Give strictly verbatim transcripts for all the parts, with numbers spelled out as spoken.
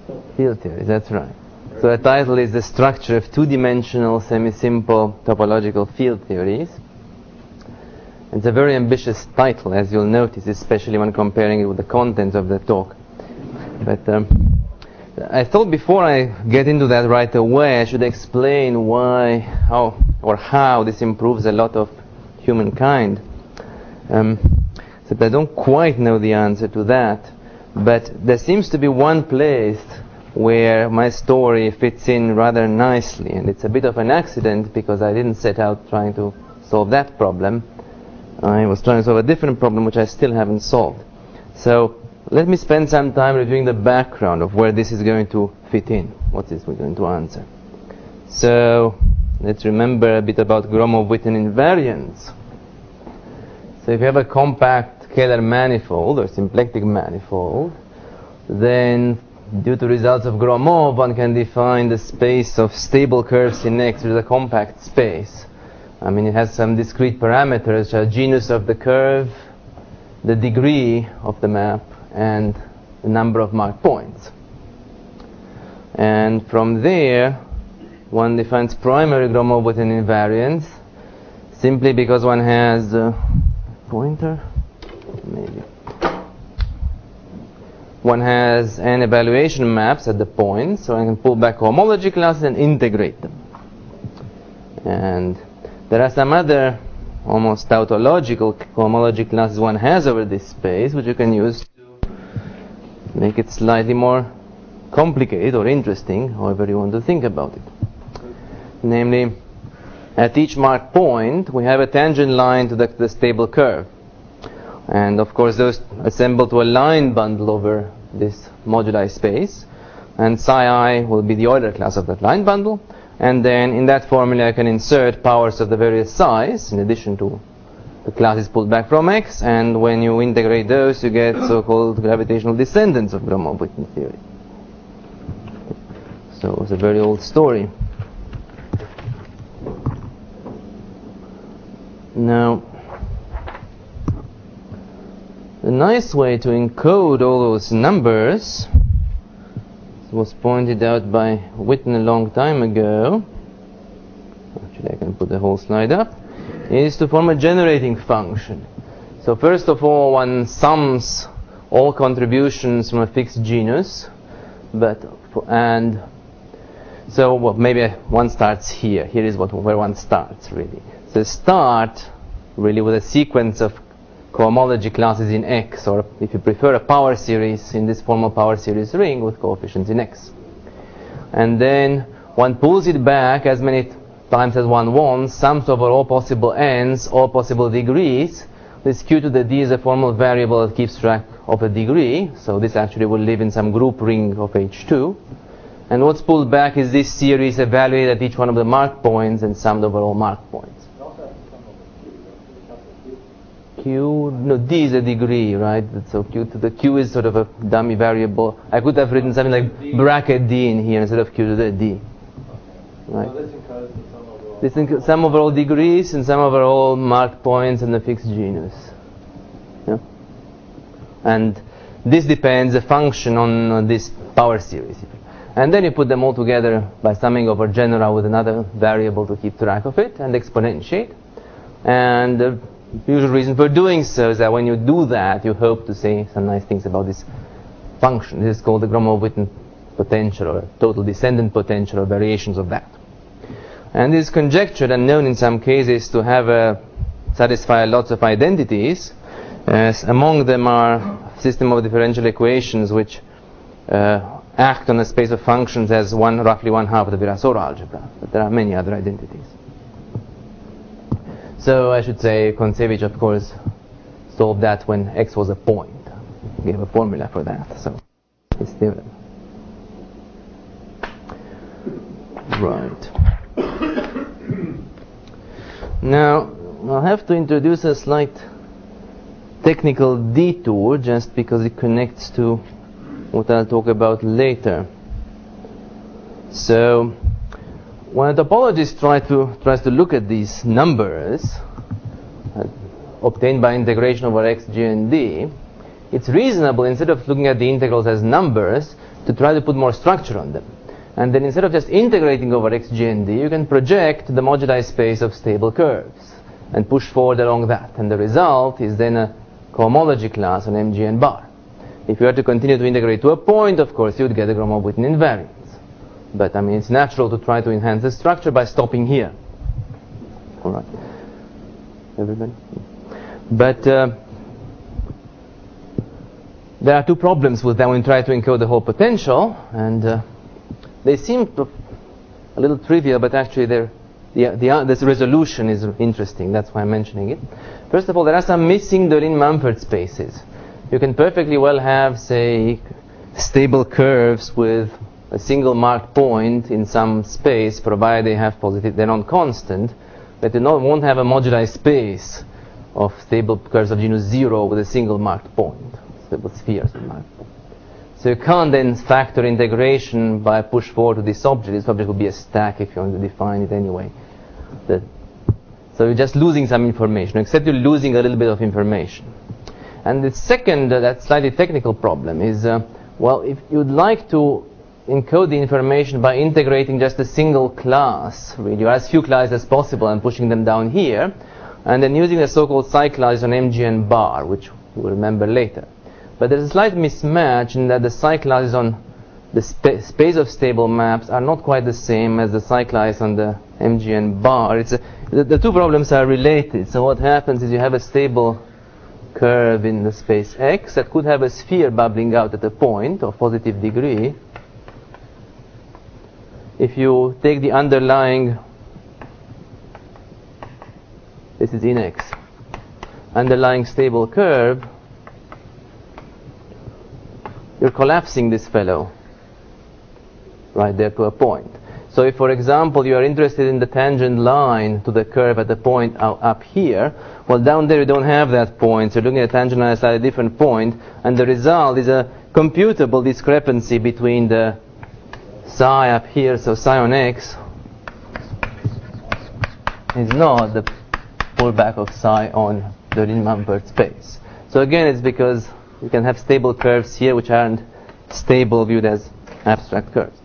Field theories, that's right. So the title is The Structure of Two-Dimensional Semi-Simple Topological Field Theories. It's a very ambitious title, as you'll notice, especially when comparing it with the content of the talk. But um, I thought before I get into that right away, I should explain why, how, or how this improves a lot of humankind. Um, so I don't quite know the answer to that, but there seems to be one place where my story fits in rather nicely, and it's a bit of an accident because I didn't set out trying to solve that problem. I was trying to solve a different problem which I still haven't solved. So let me spend some time reviewing the background of where this is going to fit in. What is we're going to answer? So let's remember a bit about Gromov-Witten invariance. So if you have a compact scalar manifold or symplectic manifold, then due to results of Gromov, one can define the space of stable curves in X, which is a compact space. I mean, it has some discrete parameters, which are genus of the curve, the degree of the map, and the number of marked points. And from there, one defines primary Gromov-Witten invariance simply because one has a pointer, maybe. One has n evaluation maps at the points, so I can pull back homology classes and integrate them. And there are some other almost tautological homology classes one has over this space, which you can use to make it slightly more complicated or interesting, however you want to think about it. Namely, at each marked point, we have a tangent line to the, the stable curve. And of course, those assemble to a line bundle over this moduli space. And psi I will be the Euler class of that line bundle. And then in that formula I can insert powers of the various psi's in addition to the classes pulled back from X, and when you integrate those you get so-called gravitational descendants of Gromov-Witten theory. So it's a very old story. Now, the nice way to encode all those numbers was pointed out by Witten a long time ago, actually I can put the whole slide up, is to form a generating function. So first of all, one sums all contributions from a fixed genus, but for, and so well, maybe one starts here. Here is what where one starts really. So start really with a sequence of cohomology classes in X, or if you prefer, a power series in this formal power series ring with coefficients in X. And then one pulls it back as many times as one wants, sums over all possible n's, all possible degrees. This q to the d is a formal variable that keeps track of a degree, so this actually will live in some group ring of H two. And what's pulled back is this series evaluated at each one of the marked points and summed over all marked points. Q, no, D is a degree, right? So Q to the Q is sort of a dummy variable. I could have written something like bracket D in here instead of Q to the D. Right? So this encodes the sum over all. This encodes sum over all degrees and sum over all marked points in the fixed genus. Yeah? And this depends a function on, on this power series. And then you put them all together by summing over genera with another variable to keep track of it and exponentiate. And uh, the usual reason for doing so is that when you do that, you hope to say some nice things about this function. This is called the Gromov-Witten potential, or total descendant potential, or variations of that. And it is conjectured and known in some cases to have a satisfy lots of identities. As among them are a system of differential equations which uh, act on a space of functions as one roughly one half of the Virasoro algebra. But there are many other identities. So I should say Kontsevich, of course, solved that when X was a point. He gave a formula for that. So his theorem. Right. Now I'll have to introduce a slight technical detour just because it connects to what I'll talk about later. So when a topologist try to, tries to look at these numbers uh, obtained by integration over x, g, and d, it's reasonable, instead of looking at the integrals as numbers, to try to put more structure on them. And then instead of just integrating over x, g, and d, you can project the moduli space of stable curves and push forward along that. And the result is then a cohomology class on M G N bar. If you were to continue to integrate to a point, of course, you would get a Gromov-Witten invariance. But, I mean, it's natural to try to enhance the structure by stopping here. All right. Everybody? But uh, there are two problems with that when you try to encode the whole potential. And uh, they seem to a little trivial, but actually they're The, the, this resolution is interesting. That's why I'm mentioning it. First of all, there are some missing Döhling-Mumford spaces. You can perfectly well have, say, stable curves with a single marked point in some space, provided they have positive, they're non-constant, but they not, won't have a moduli space of stable curves of genus zero with a single marked point, stable spheres with marked point. So you can't then factor integration by push forward to this object. This object will be a stack if you want to define it anyway. The, so you're just losing some information, except you're losing a little bit of information. And the second, uh, that slightly technical problem is, uh, well, if you'd like to encode the information by integrating just a single class, really, or as few classes as possible, and pushing them down here, and then using the so-called psi class on M G N bar, which we'll remember later. But there's a slight mismatch in that the psi classes on the spa space of stable maps are not quite the same as the psi class on the M G N bar. It's a, the, the two problems are related. So what happens is you have a stable curve in the space X that could have a sphere bubbling out at a point of positive degree. If you take the underlying, this is in X, underlying stable curve, you're collapsing this fellow right there to a point. So if, for example, you are interested in the tangent line to the curve at the point up here, well, down there you don't have that point, so you're looking at a tangent line at a different point, and the result is a computable discrepancy between the psi up here, so psi on X is not the pullback of psi on the Döhling-Mumford space. So again, it's because you can have stable curves here which aren't stable viewed as abstract curves.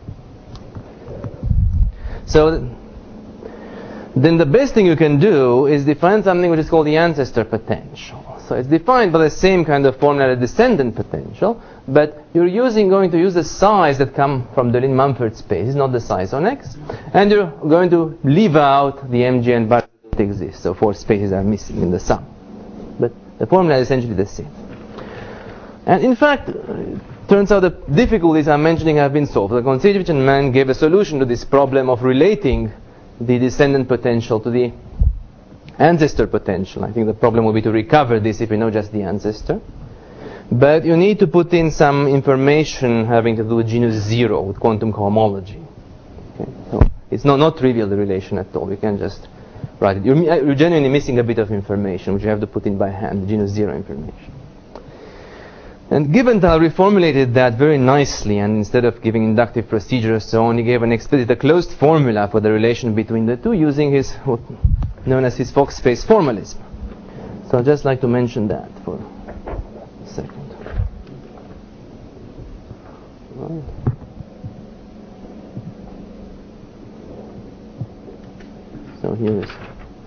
So then the best thing you can do is define something which is called the ancestor potential. So it's defined by the same kind of formula as descendant potential, but you're using going to use the size that come from the Döhling-Mumford space, not the size on X, and you're going to leave out the M G N bar that exists. So four spaces are missing in the sum, but the formula is essentially the same. And in fact, it turns out the difficulties I'm mentioning have been solved. The Kontsevich and Mann gave a solution to this problem of relating the descendant potential to the ancestor potential. I think the problem will be to recover this if you know just the ancestor. But you need to put in some information having to do with genus zero, with quantum cohomology. Okay? So it's not, not trivial, the relation at all. You can just write it. You're, you're genuinely missing a bit of information, which you have to put in by hand, the genus zero information. And Giventhal reformulated that very nicely, and instead of giving inductive procedure and so on, he gave an explicit, a closed formula for the relation between the two using his, what known as his Fock space formalism. So I'd just like to mention that for a second. Right. So here is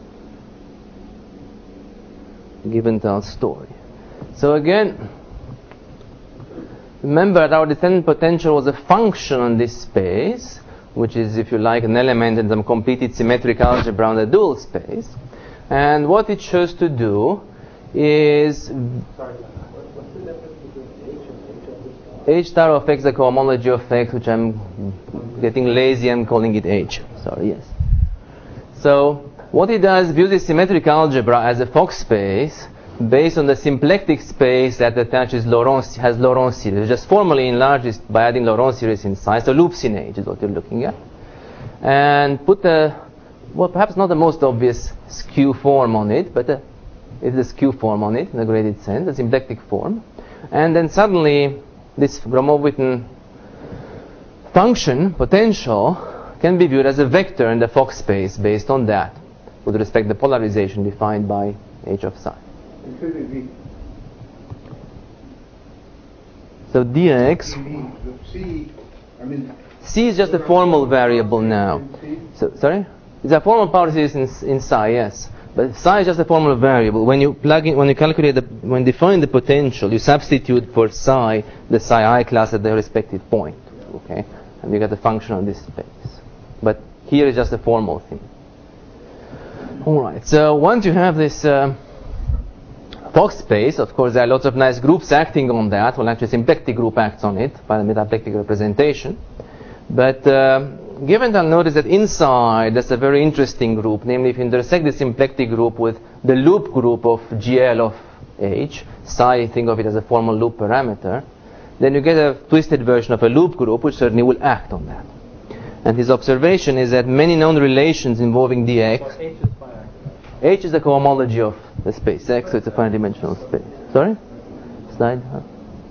Giventhal's story. So again, remember that our descendant potential was a function on this space, which is, if you like, an element in some completed symmetric algebra on the dual space. And what it chose to do is Sorry, what's the difference between H and H of this? H star of X, the cohomology of X, which I'm getting lazy, I'm calling it H. Sorry, yes. So what it does, views this symmetric algebra as a Fock space based on the symplectic space that attaches Laurent, has Laurent series. Just formally enlarge this by adding Laurent series in size. So loops in H is what you're looking at. And put a, well, perhaps not the most obvious skew form on it, but a, it's a skew form on it in a graded sense, a symplectic form. And then suddenly this Gromov-Witten function, potential, can be viewed as a vector in the Fock space based on that, with respect to the polarization defined by H of psi. So dx, C, I mean, c is just a formal variable now. So sorry, it's a formal power series in, in psi, yes. But psi is just a formal variable. When you plug in, when you calculate the, when you define the potential, you substitute for psi the psi I class at the respective point, okay, and you get a function on this space. But here is just a formal thing. All right. So once you have this uh, Fock space, of course, there are lots of nice groups acting on that. Well, actually, symplectic group acts on it by the metaplectic representation. But uh, given that, notice that inside there's a very interesting group. Namely, if you intersect the symplectic group with the loop group of G L of H, psi, think of it as a formal loop parameter, then you get a twisted version of a loop group which certainly will act on that. And his observation is that many known relations involving dx. So H is finite. H is the cohomology of the space X, so it's a finite dimensional space. Sorry? Slide? Huh?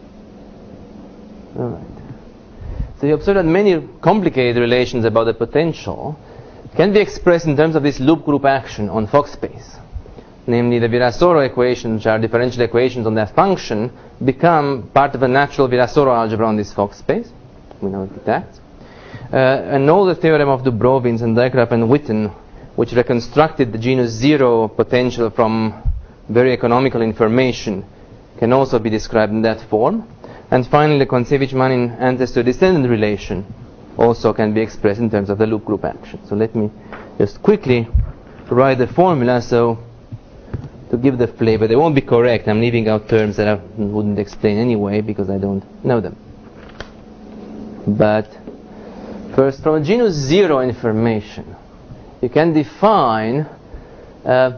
All right. So you observe that many complicated relations about the potential can be expressed in terms of this loop group action on Fock space. Namely, the Virasoro equations, which are differential equations on that function, become part of a natural Virasoro algebra on this Fock space. We know it acts. Uh, and all the theorem of Dubrovins and Dijkgraaf and Witten, which reconstructed the genus zero potential from very economical information, can also be described in that form. And finally, the Kontsevich-Manin ancestor-descendant relation also can be expressed in terms of the loop group action. So let me just quickly write the formula so to give the flavor. They won't be correct. I'm leaving out terms that I wouldn't explain anyway because I don't know them. But first, from a genus zero information, you can define a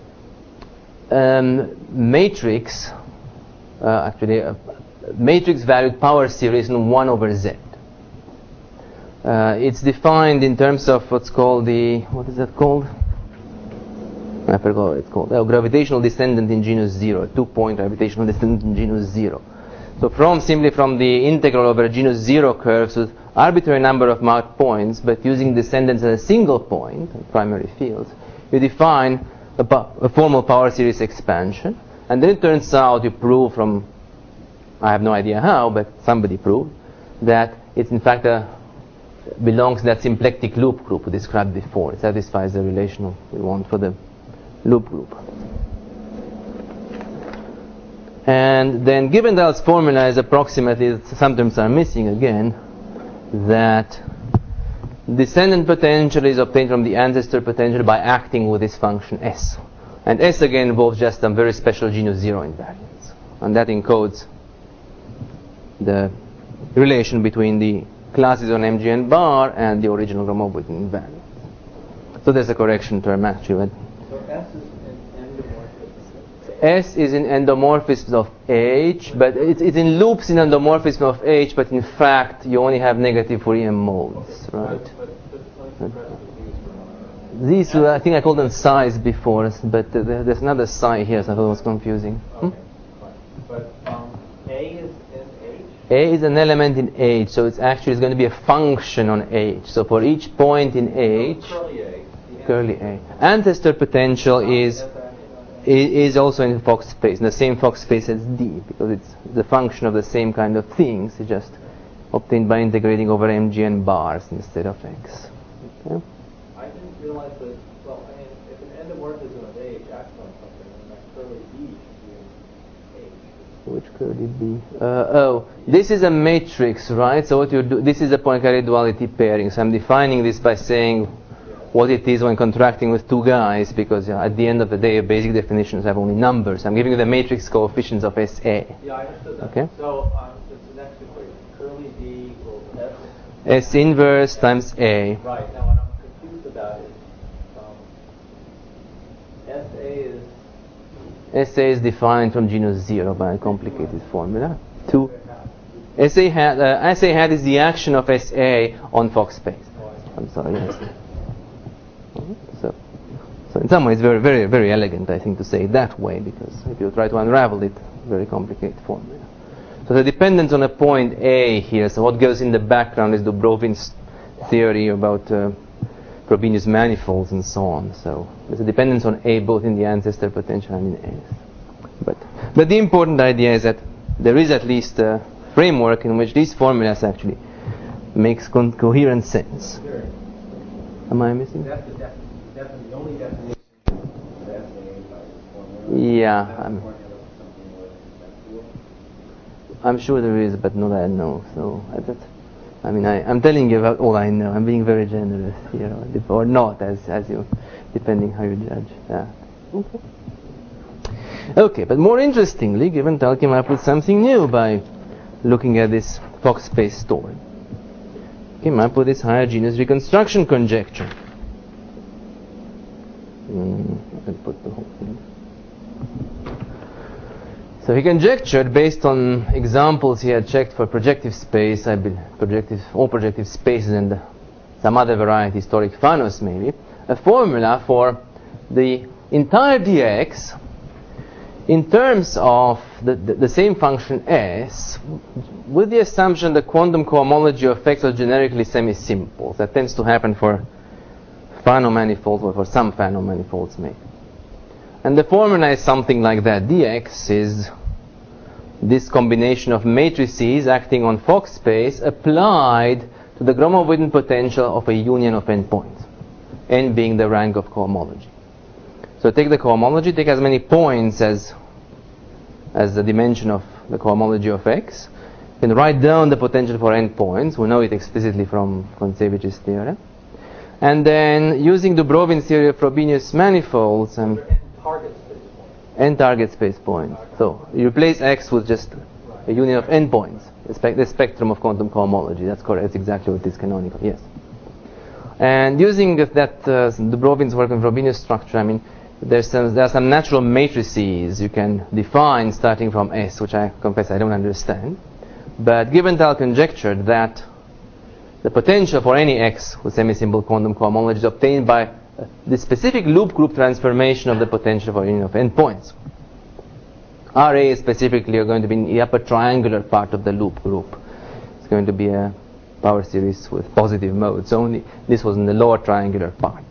um, matrix, uh, actually a matrix valued power series in one over z. Uh, it's defined in terms of what's called the, what is that called? I forgot what it's called. Oh, gravitational descendant in genus zero, two-point gravitational descendant in genus zero. So from simply from the integral over genus zero curves with arbitrary number of marked points, but using descendants as a single point, primary fields, you define a, a formal power series expansion, and then it turns out you prove from, I have no idea how, but somebody proved that it's in fact a belongs to that symplectic loop group we described before. It satisfies the relation we want for the loop group. And then given that its formula is approximately, some terms are missing again, that descendant potential is obtained from the ancestor potential by acting with this function S. And S again involves just some very special genus zero invariance. And that encodes the relation between the classes on M G N bar and the original Gromov-Witten invariance. So there's a correction term actually. So S is an endomorphism. S is in endomorphism of H, but it's, it's in loops in endomorphism of H, but in fact you only have negative Fourier modes, right? But, but, but These, uh, I think I called them psi's before, but uh, there's another psi here, so I thought it was confusing. okay, Hmm? fine. But um, A is in H? A is an element in H, so it's actually going to be a function on H. So for each point in H, So curly A. curly A. Ancestor potential is is also in Fock space, in the same Fock space as D, because it's the function of the same kind of things. It's just obtained by integrating over M G N bars instead of X. Okay? I didn't realize that, well, I mean, if an endomorphism of H acts on something, then that curly B should be in H. Which curly B? Uh, oh, this is a matrix, right? So what you do, this is a Poincaré duality pairing. So I'm defining this by saying what it is when contracting with two guys, because you know, at the end of the day, basic definitions have only numbers. I'm giving you the matrix coefficients of S A. Yeah, I understood that. Okay. So um, it's the next equation. Curly B equals S. S inverse times A. Right. Now, what I'm confused about is um, S A is S A is defined from genus zero by a complicated formula. Two. S A hat, uh, S A hat is the action of S A on Fock space. I'm sorry, yes. So, so in some ways, very, very, very elegant, I think, to say it that way, because if you try to unravel it, very complicated formula. So the dependence on a point A here. So what goes in the background is Dubrovin's theory about uh, Frobenius manifolds and so on. So there's a dependence on A both in the ancestor potential and in S. But but the important idea is that there is at least uh, framework in which these formulas actually makes con- coherent sense. Sure. Am I missing? That's the, def- definitely the only definition that's made by this formula. Yeah, That's I'm- the formula for something more conceptual. I'm sure there is, but not that I know. So I, that, I mean, I, I'm telling you about all I know. I'm being very generous here, or, dep- or not, as as you, depending how you judge that. Okay. Okay, but more interestingly, Giventhal came up with something new by looking at this Fock space story. Came up with this higher genus reconstruction conjecture. Mm, I'll put the whole thing. So he conjectured, based on examples he had checked for projective space, I believe, projective, all projective spaces and some other variety, historic Fanos maybe, a formula for the entire dx in terms of the, the, the same function s, with the assumption that quantum cohomology of x are generically semi-simple. That tends to happen for Fano manifolds, or for some Fano manifolds maybe. And the formula is something like that. Dx is this combination of matrices acting on Fock space applied to the Gromov-Witten potential of a union of n points, n being the rank of cohomology. So take the cohomology, take as many points as as the dimension of the cohomology of x, and write down the potential for n points. We know it explicitly from Kontsevich's theorem. And then, using Dubrovin theory of Frobenius manifolds, and They're n target space points. n target space points. So you replace x with just a union of n points, the, spe- the spectrum of quantum cohomology. That's correct. That's exactly what is canonical. Yes. And using that uh, Dubrovin's work on Frobenius structure, I mean, there's some, there are some natural matrices you can define starting from S, which I confess I don't understand. But Giventhal conjectured that the potential for any X with semi-simple quantum cohomology is obtained by uh, the specific loop group transformation of the potential for union of n points. R A specifically are going to be in the upper triangular part of the loop group. It's going to be a power series with positive modes only. This was in the lower triangular part.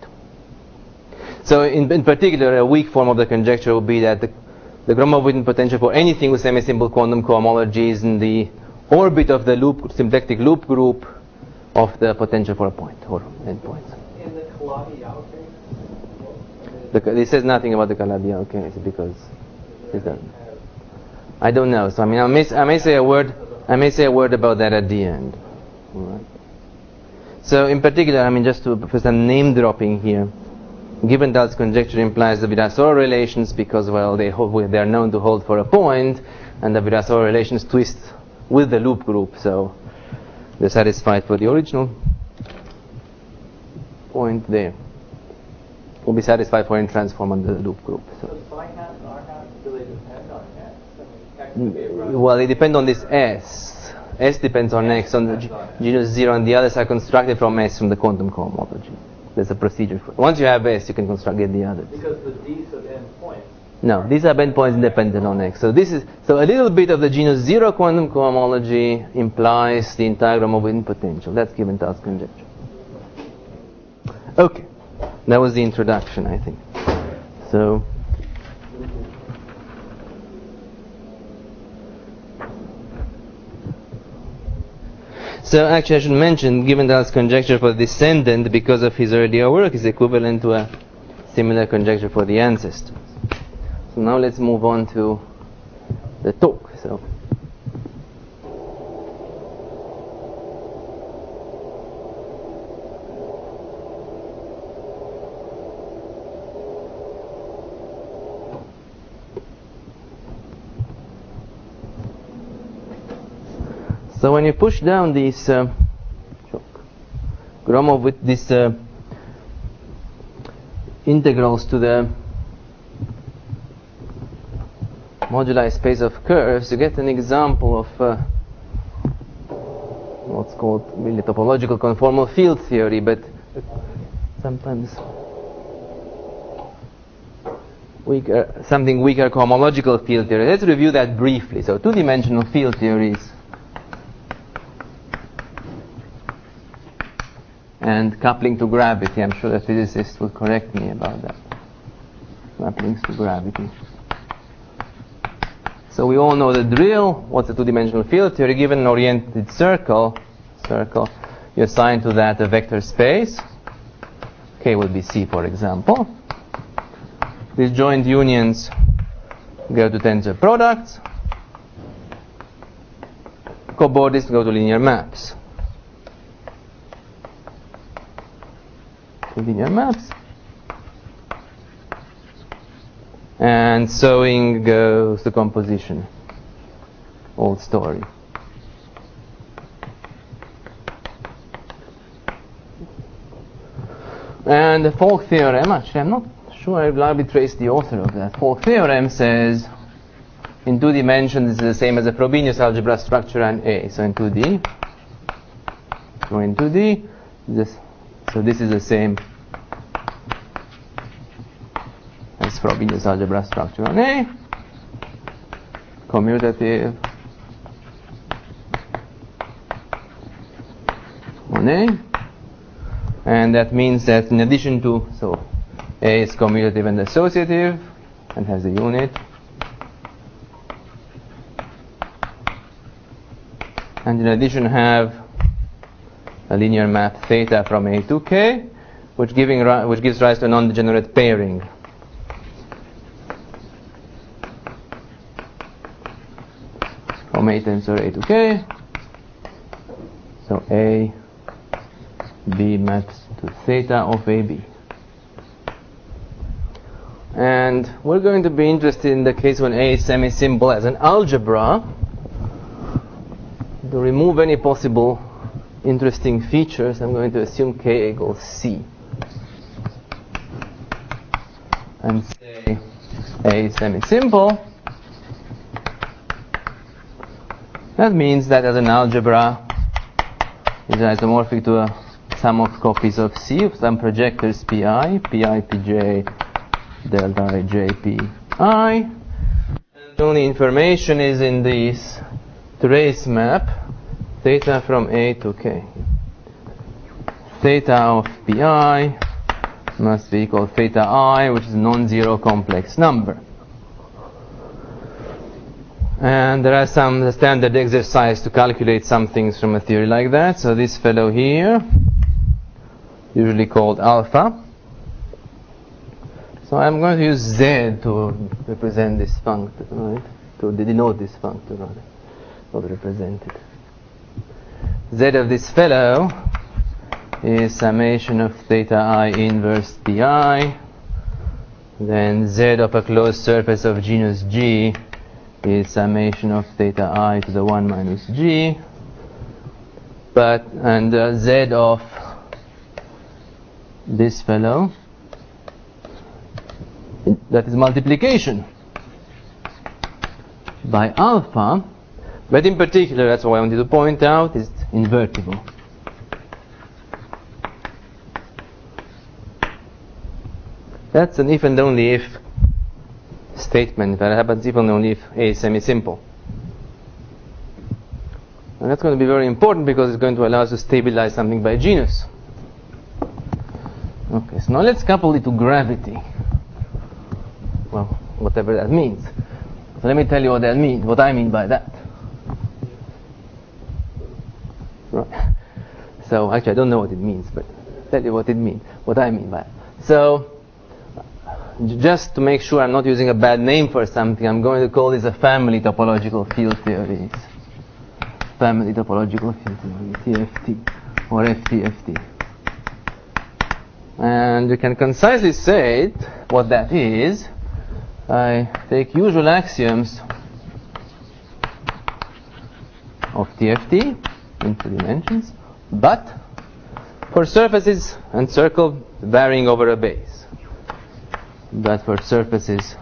So in, in particular, a weak form of the conjecture would be that the, the Gromov-Witten potential for anything with semi-simple quantum cohomology is in the orbit of the loop, symplectic loop group of the potential for a point or endpoint. In the Calabi-Yau case? The, this says nothing about the Calabi-Yau case because it doesn't. I don't know. So I mean, I may, I may say a word. I may say a word about that at the end. All right. So in particular, I mean, just to for some name dropping here, Giventhal's conjecture implies the Virasoro relations because, well, they hold, they are known to hold for a point, and the Virasoro relations twist with the loop group, so they're satisfied for the original point there. Will be satisfied for any transform on the loop group. So. So psi hat and r hat, do they depend on x? I mean, x could be a product. Well, they depend on this S. S depends on X, on the g- genus zero, and the others are constructed from S from the quantum cohomology. There's a procedure for it. Once you have S, you can construct get the others. Because the d's of n points. No, these are endpoints independent on X. So this is so a little bit of the genus zero quantum cohomology implies the entire Gromov-Witten potential. That's Giventhal's conjecture. Okay, that was the introduction, I think. So. So actually I should mention Giventhal's conjecture for the descendant, because of his earlier work, is equivalent to a similar conjecture for the ancestors. So now let's move on to the talk. So So when you push down these uh, Gromov with these uh, integrals to the moduli space of curves, you get an example of uh, what's called really topological conformal field theory, but sometimes weaker, something weaker cohomological field theory. Let's review that briefly. So two-dimensional field theories and coupling to gravity. I'm sure that physicists will correct me about that. Couplings to gravity. So So we all know the drill. What's a two-dimensional field theory? Given an oriented circle, circle, you assign to that a vector space. K will be C, for example. These joint unions go to tensor products. Cobordism go to linear maps. To linear maps. And sewing goes to composition. Old story. And the Folk theorem, actually I'm not sure I've largely traced the author of that. Folk theorem says in two dimensions this is the same as a Frobenius algebra structure and A. So in two D, or in two D, this, so this is the same as Frobenius algebra structure on A, commutative on A, and that means that in addition to, so A is commutative and associative and has a unit, and in addition have a linear map theta from A to K, which giving ri- which gives rise to a non-degenerate pairing. From A tensor A to K, so A B maps to theta of A B. And we're going to be interested in the case when A is semi-simple as an algebra. To remove any possible interesting features, I'm going to assume K equals C. And say A is semi-simple. That means that as an algebra is isomorphic to a sum of copies of C of some projectors Pi, Pi, Pj, delta I, J, P, I. And the only information is in this trace map, theta from A to K. Theta of Pi must be equal to theta I, which is a non-zero complex number. And there are some standard exercise to calculate some things from a theory like that. So this fellow here, usually called alpha. So I'm going to use Z to represent this functor, right? To denote this functor, rather, not represent it. Z of this fellow is summation of theta I inverse Pi. Then Z of a closed surface of genus G is summation of theta I to the one minus G. But, and uh, Z of this fellow, that is multiplication by alpha, but in particular, that's what I wanted to point out, is invertible. That's an if and only if statement that happens if and only if A is semi-simple. And that's going to be very important because it's going to allow us to stabilize something by genus. Okay, so now let's couple it to gravity. Well, whatever that means. So let me tell you what that means, what I mean by that. Right. So actually I don't know what it means, but I'll tell you what it means, what I mean by it. So just to make sure I'm not using a bad name for something, I'm going to call this a family topological field theories. Family topological field theory, T F T or F T F T. And you can concisely say it, what that is. I take usual axioms of T F T in two dimensions, but for surfaces and circle varying over a base. But for surfaces,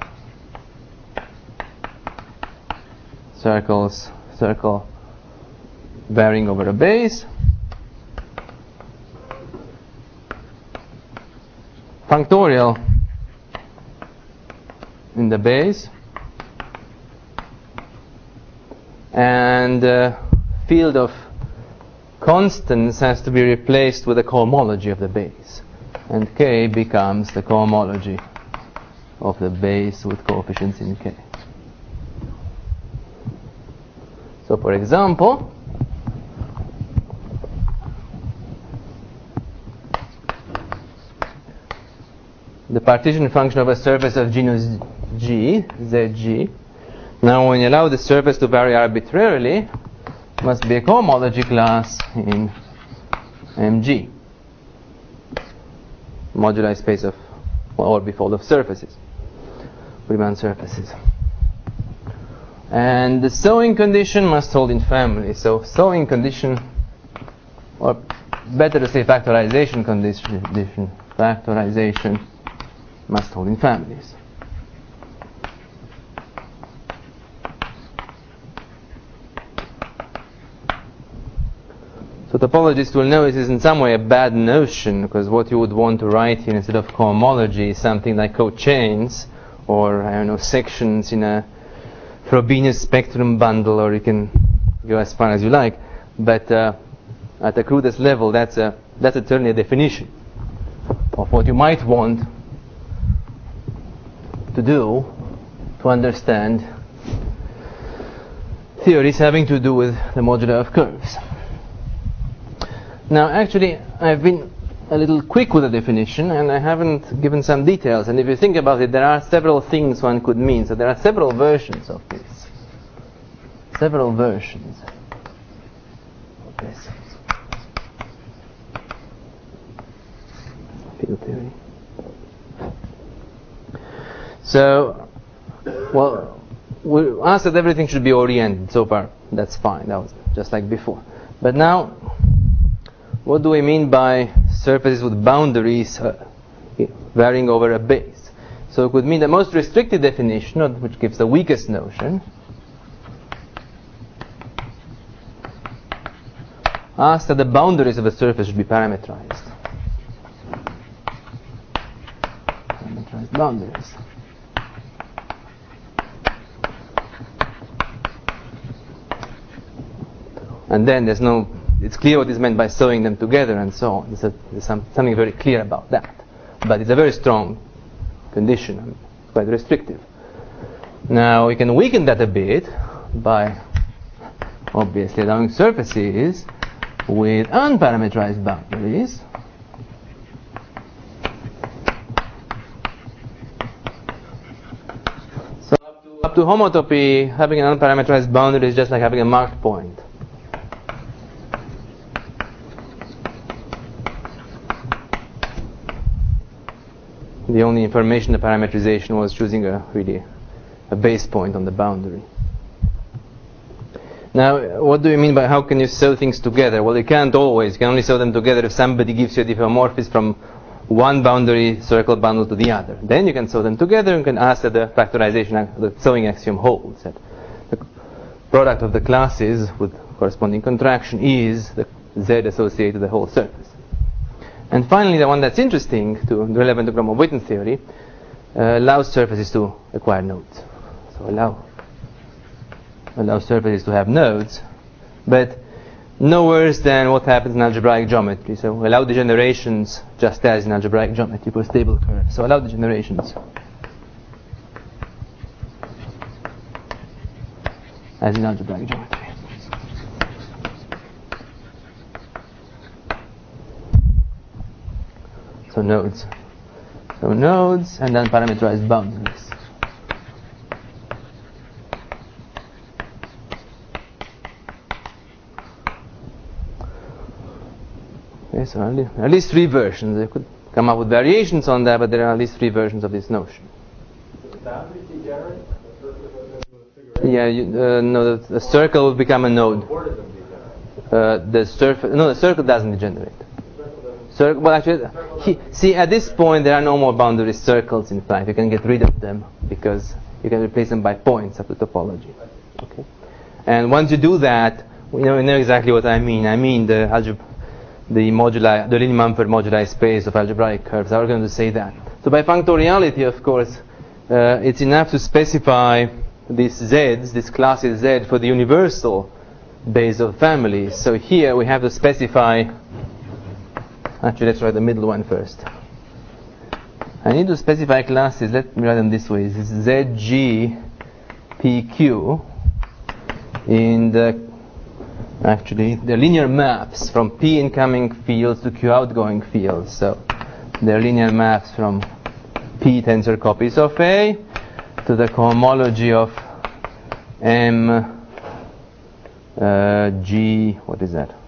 circles, circle varying over a base, functorial in the base, and uh, field of constants has to be replaced with the cohomology of the base, and K becomes the cohomology of the base with coefficients in K. So for example, the partition function of a surface of genus G, Z G. Now when you allow the surface to vary arbitrarily, must be a cohomology class in M G, moduli space of or orbifold of surfaces, Riemann surfaces. And the sewing condition must hold in family. So sewing condition, or better to say factorization condition, factorization must hold in families. So topologists will know this is in some way a bad notion, because what you would want to write in instead of cohomology is something like cochains, or I don't know, sections in a Frobenius spectrum bundle, or you can go as far as you like. But uh, at the crudest level, that's a that's certainly a definition of what you might want to do to understand theories having to do with the moduli of curves. Now, actually, I've been a little quick with the definition, and I haven't given some details. And if you think about it, there are several things one could mean. So there are several versions of this. Several versions of this field theory. So, well, we asked that everything should be oriented. So far, that's fine. That was just like before. But now, what do we mean by surfaces with boundaries uh, varying over a base? So it could mean the most restricted definition, which gives the weakest notion, asks that the boundaries of a surface should be parametrized. Parametrized boundaries. And then there's no, it's clear what is meant by sewing them together and so on. There's, a, there's some, something very clear about that. But it's a very strong condition, and quite restrictive. Now we can weaken that a bit by obviously allowing surfaces with unparametrized boundaries. So up to, up to homotopy, having an unparametrized boundary is just like having a marked point. The only information the parametrization was choosing a really a base point on the boundary. Now, what do you mean by how can you sew things together? Well, you can't always. You can only sew them together if somebody gives you a diffeomorphism from one boundary circle bundle to the other. Then you can sew them together and can ask that the factorization, the sewing axiom holds. That the product of the classes with corresponding contraction is the Z associated to the whole surface. And finally, the one that's interesting, to relevant to Gromov-Witten theory, uh, allows surfaces to acquire nodes. So allow allow surfaces to have nodes, but no worse than what happens in algebraic geometry. So allow degenerations just as in algebraic geometry for stable curves. So allow degenerations as in algebraic geometry. So nodes. So nodes and then parameterized boundaries. Okay, so at least three versions. They could come up with variations on that, but there are at least three versions of this notion. Is the boundary degenerate? Yeah, you, uh, no, the, the circle will become a node. Uh, the surface, no, the circle doesn't degenerate. Circle, well, actually, he, see, at this point there are no more boundary circles. In fact, you can get rid of them because you can replace them by points of the topology. Okay, and once you do that, you know, you know exactly what I mean. I mean the algebra, the moduli, the Riemann-Mumford moduli space of algebraic curves. I was going to say that. So by functoriality, of course, uh, it's enough to specify these z's, this classes z for the universal base of families. So here we have to specify. Actually, let's write the middle one first. I need to specify classes. Let me write them this way. This is Z G P Q in the actually the linear maps from P incoming fields to Q outgoing fields. So they're linear maps from P tensor copies of A to the cohomology of M uh, G, what is that?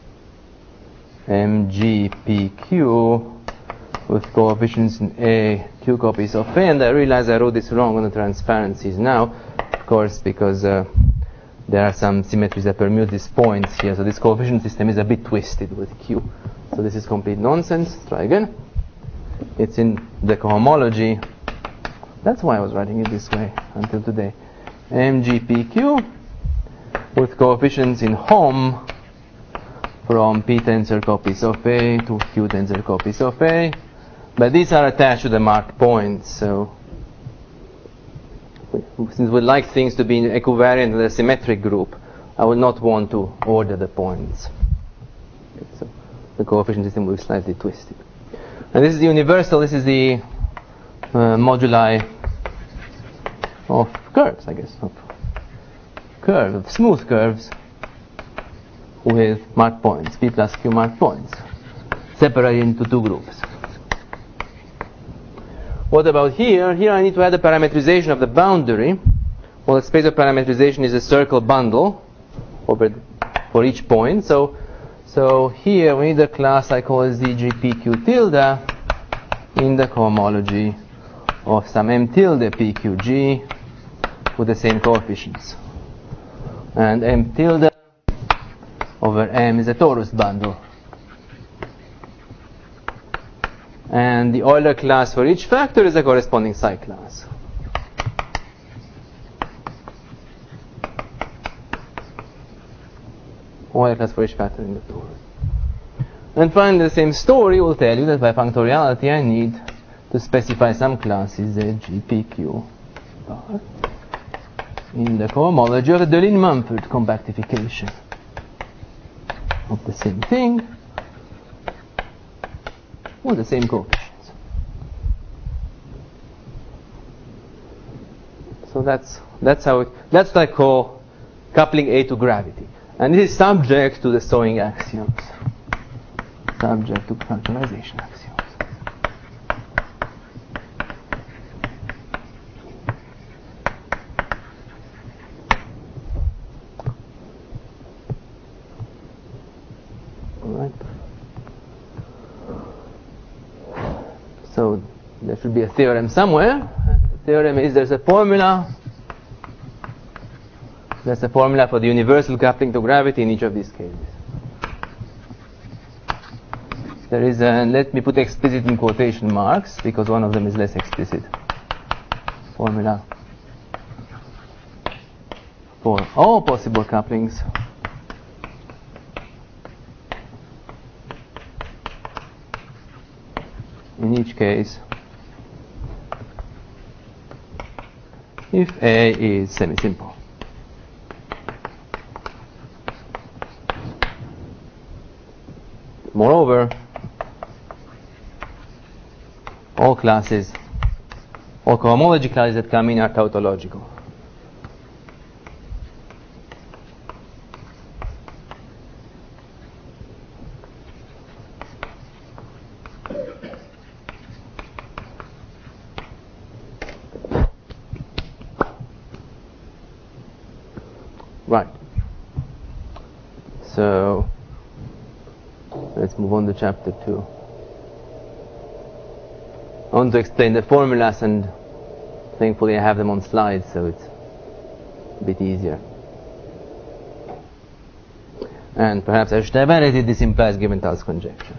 M G P Q with coefficients in A, Q copies of A, and I realize I wrote this wrong on the transparencies now, of course, because uh, there are some symmetries that permute these points here, so this coefficient system is a bit twisted with Q. So this is complete nonsense. Try again. It's in the cohomology. That's why I was writing it this way until today. M G P Q with coefficients in hom from P tensor copies of A to Q tensor copies of A. But these are attached to the marked points, so since we like things to be equivariant with a symmetric group, I will not want to order the points. Okay, so the coefficient system will be slightly twisted. And this is the universal, this is the uh, moduli of curves, I guess, of curve, of smooth curves with marked points, P plus Q marked points, separated into two groups. What about here? Here I need to add a parametrization of the boundary. Well, the space of parametrization is a circle bundle over for each point. So, so here we need a class I call Z G P Q tilde in the cohomology of some M tilde P Q G with the same coefficients. And M tilde over M is a torus bundle. And the Euler class for each factor is a corresponding psi class. Euler class for each factor in the torus. And finally, the same story will tell you that by functoriality I need to specify some classes Z G P Q bar in the cohomology of the Deligne-Mumford compactification of the same thing with the same coefficients. So that's that's how it, that's what I call coupling A to gravity, and this is subject to the Sawing axioms, subject to factorization axioms. All right. So there should be a theorem somewhere. The theorem is there's a formula. There's a formula for the universal coupling to gravity in each of these cases. There is a, let me put explicit in quotation marks because one of them is less explicit. Formula for all possible couplings in each case if A is semi-simple. Moreover, all classes, all cohomology classes that come in are tautological. Right. So let's move on to chapter two. I want to explain the formulas, and thankfully I have them on slides, so it's a bit easier. And perhaps I should have added this implies Giventhals conjecture.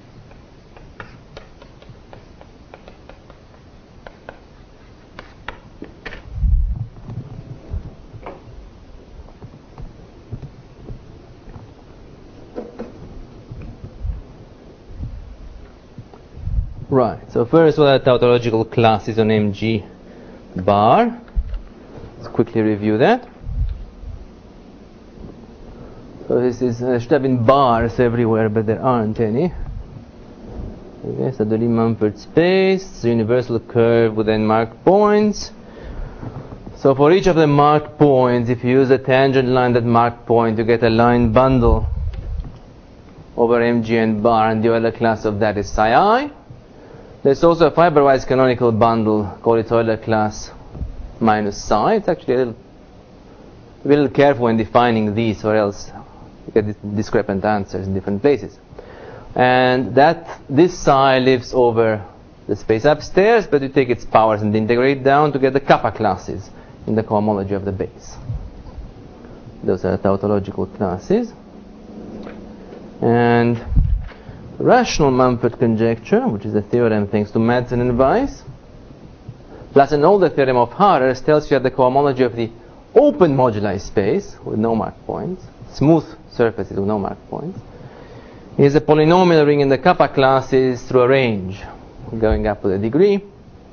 Right, so first what are tautological classes on M G bar? Let's quickly review that. So this is, there should have been bars everywhere, but there aren't any. Okay, so the Deligne-Mumford space, the universal curve with n marked points. So for each of the marked points, if you use a tangent line that marked point, you get a line bundle over mg and bar, and the Euler class of that is psi I. There's also a fiberwise canonical bundle, call it Euler class minus psi. It's actually a little, a little careful when defining these, or else you get discrepant answers in different places. And that this psi lives over the space upstairs, but you take its powers and integrate down to get the kappa classes in the cohomology of the base. Those are tautological classes. And rational Mumford conjecture, which is a theorem thanks to Madsen and Weiss, plus an older theorem of Harer's, tells you that the cohomology of the open moduli space with no marked points, smooth surfaces with no marked points, is a polynomial ring in the kappa classes through a range going up with a degree.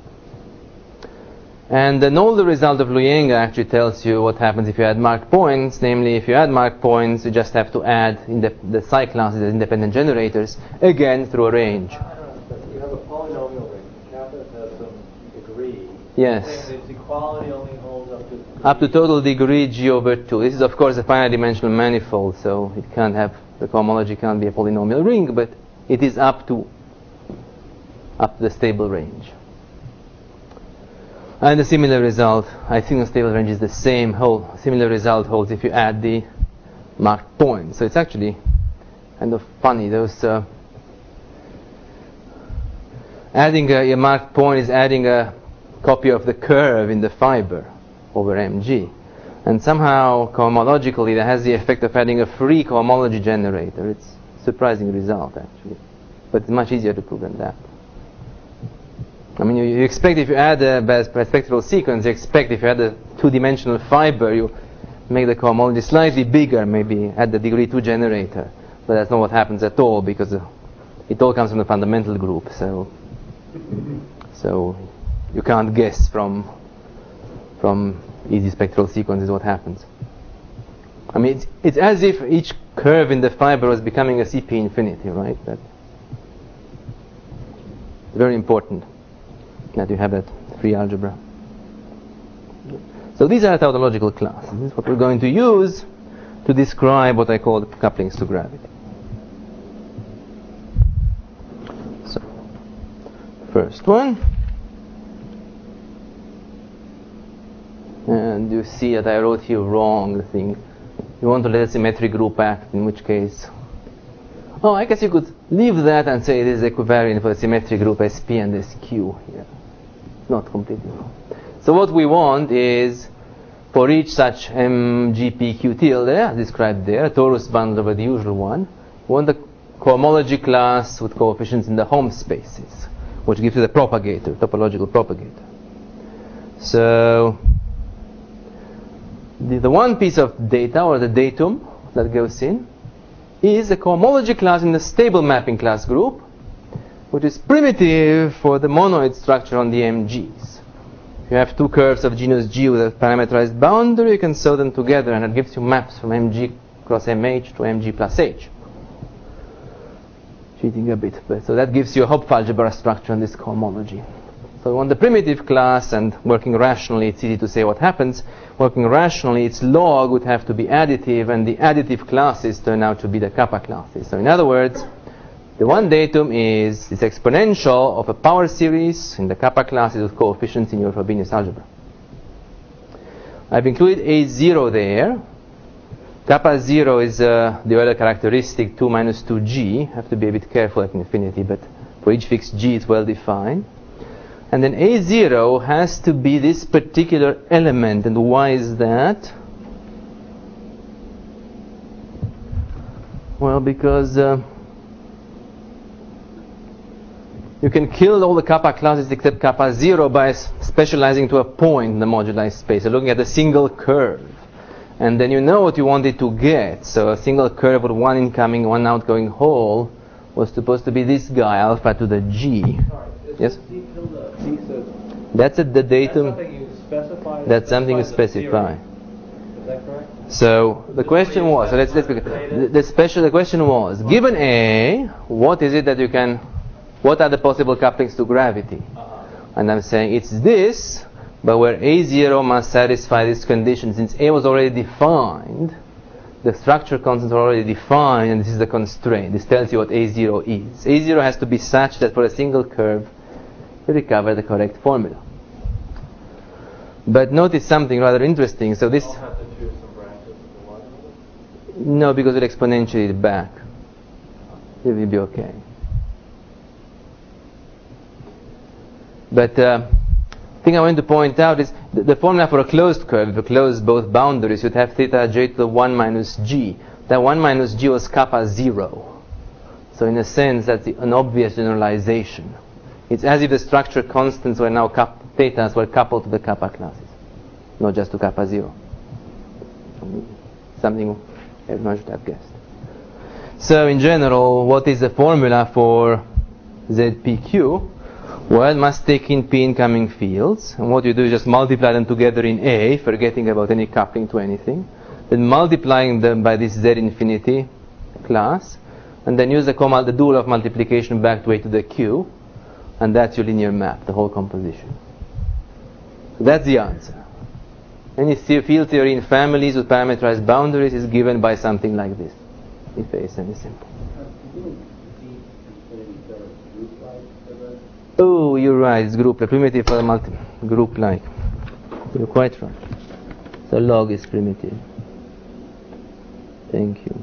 And an older result of Luyenga actually tells you what happens if you add marked points. Namely, if you add marked points, you just have to add in the, the psi classes as independent generators, again through a range. I don't understand. You have a polynomial ring. Kappa has some degree. Yes. You're saying its equality only holds up to Up to total degree g over two. This is, of course, a finite dimensional manifold, so it can't have, the cohomology can't be a polynomial ring, but it is up to up to the stable range. And a similar result, I think the stable range is the same. Whole similar result holds if you add the marked points. So it's actually kind of funny. Those uh, adding a, a marked point is adding a copy of the curve in the fiber over mg, and somehow cohomologically that has the effect of adding a free cohomology generator. It's a surprising result actually, but it's much easier to prove than that. I mean, you, you expect if you add a bispectral sequence, you expect if you add a two-dimensional fiber, you make the cohomology slightly bigger, maybe add the degree two generator. But that's not what happens at all, because uh, it all comes from the fundamental group. So, so you can't guess from from easy spectral sequences what happens. I mean, it's, it's as if each curve in the fiber was becoming a C P infinity, right? That's very important that you have that free algebra. So these are tautological classes. This is what we're going to use to describe what I call couplings to gravity. So, first one. And you see that I wrote here wrong the thing. You want to let a symmetric group act, in which case... Oh, I guess you could leave that and say it is equivariant for the symmetric group S P and S Q here. Not completely wrong. So what we want is, for each such M G P Q tilde, as described there, a torus bundle over the usual one, we want the cohomology class with coefficients in the home spaces, which gives you the propagator, topological propagator. So the, the one piece of data, or the datum, that goes in, is the cohomology class in the stable mapping class group, which is primitive for the monoid structure on the M Gs. If you have two curves of genus G with a parametrized boundary, you can sew them together, and it gives you maps from M G cross M H to M G plus H. Cheating a bit, but so that gives you a Hopf algebra structure on this cohomology. So we want the primitive class, and working rationally, it's easy to say what happens. Working rationally, its log would have to be additive, and the additive classes turn out to be the kappa classes. So in other words, the one datum is this exponential of a power series in the kappa classes with coefficients in your Frobenius algebra. I've included A zero there. Kappa zero is uh, the Euler characteristic two minus two G. Have to be a bit careful at infinity, but for each fixed G it's well defined. And then A zero has to be this particular element. And why is that? Well, because uh, you can kill all the kappa classes except kappa zero by specializing to a point in the moduli space. So looking at a single curve. And then you know what you wanted to get. So a single curve with one incoming, one outgoing hole was supposed to be this guy, alpha to the G. Sorry, Yes? C tilde, C says, That's at the datum. that's something you specify. That's something you specifies the specify. theory. Is that correct? So the question was, so let's, let's begin. The, the special, the question was, given A, what is it that you can, what are the possible couplings to gravity? Uh-huh. And I'm saying it's this but where A zero must satisfy this condition. Since A was already defined, the structure constants are already defined, and this is the constraint. This tells you what A zero is. A zero has to be such that for a single curve, you recover the correct formula. But notice something rather interesting. So this... I'll have to choose some branches of the logical? No, because we'll exponentiate it back. It will be okay. But uh, the thing I want to point out is the, the formula for a closed curve, if you close both boundaries, you'd have theta j to the one minus g. That one minus g was kappa zero. So in a sense, that's the, an obvious generalization. It's as if the structure constants were now kappa, thetas were coupled to the kappa classes, not just to kappa zero. Something everyone should have guessed. So in general, what is the formula for Z P Q? Well, it must take in P incoming fields, and what you do is just multiply them together in A, forgetting about any coupling to anything, then multiplying them by this Z infinity class, and then use the, co- the dual of multiplication back to A to the Q, and that's your linear map, the whole composition. So that's the answer. Any field theory in families with parameterized boundaries is given by something like this, if A is semi-simple. Oh, you're right, it's group like, primitive for a multi group like. You're quite right. So log is primitive. Thank you.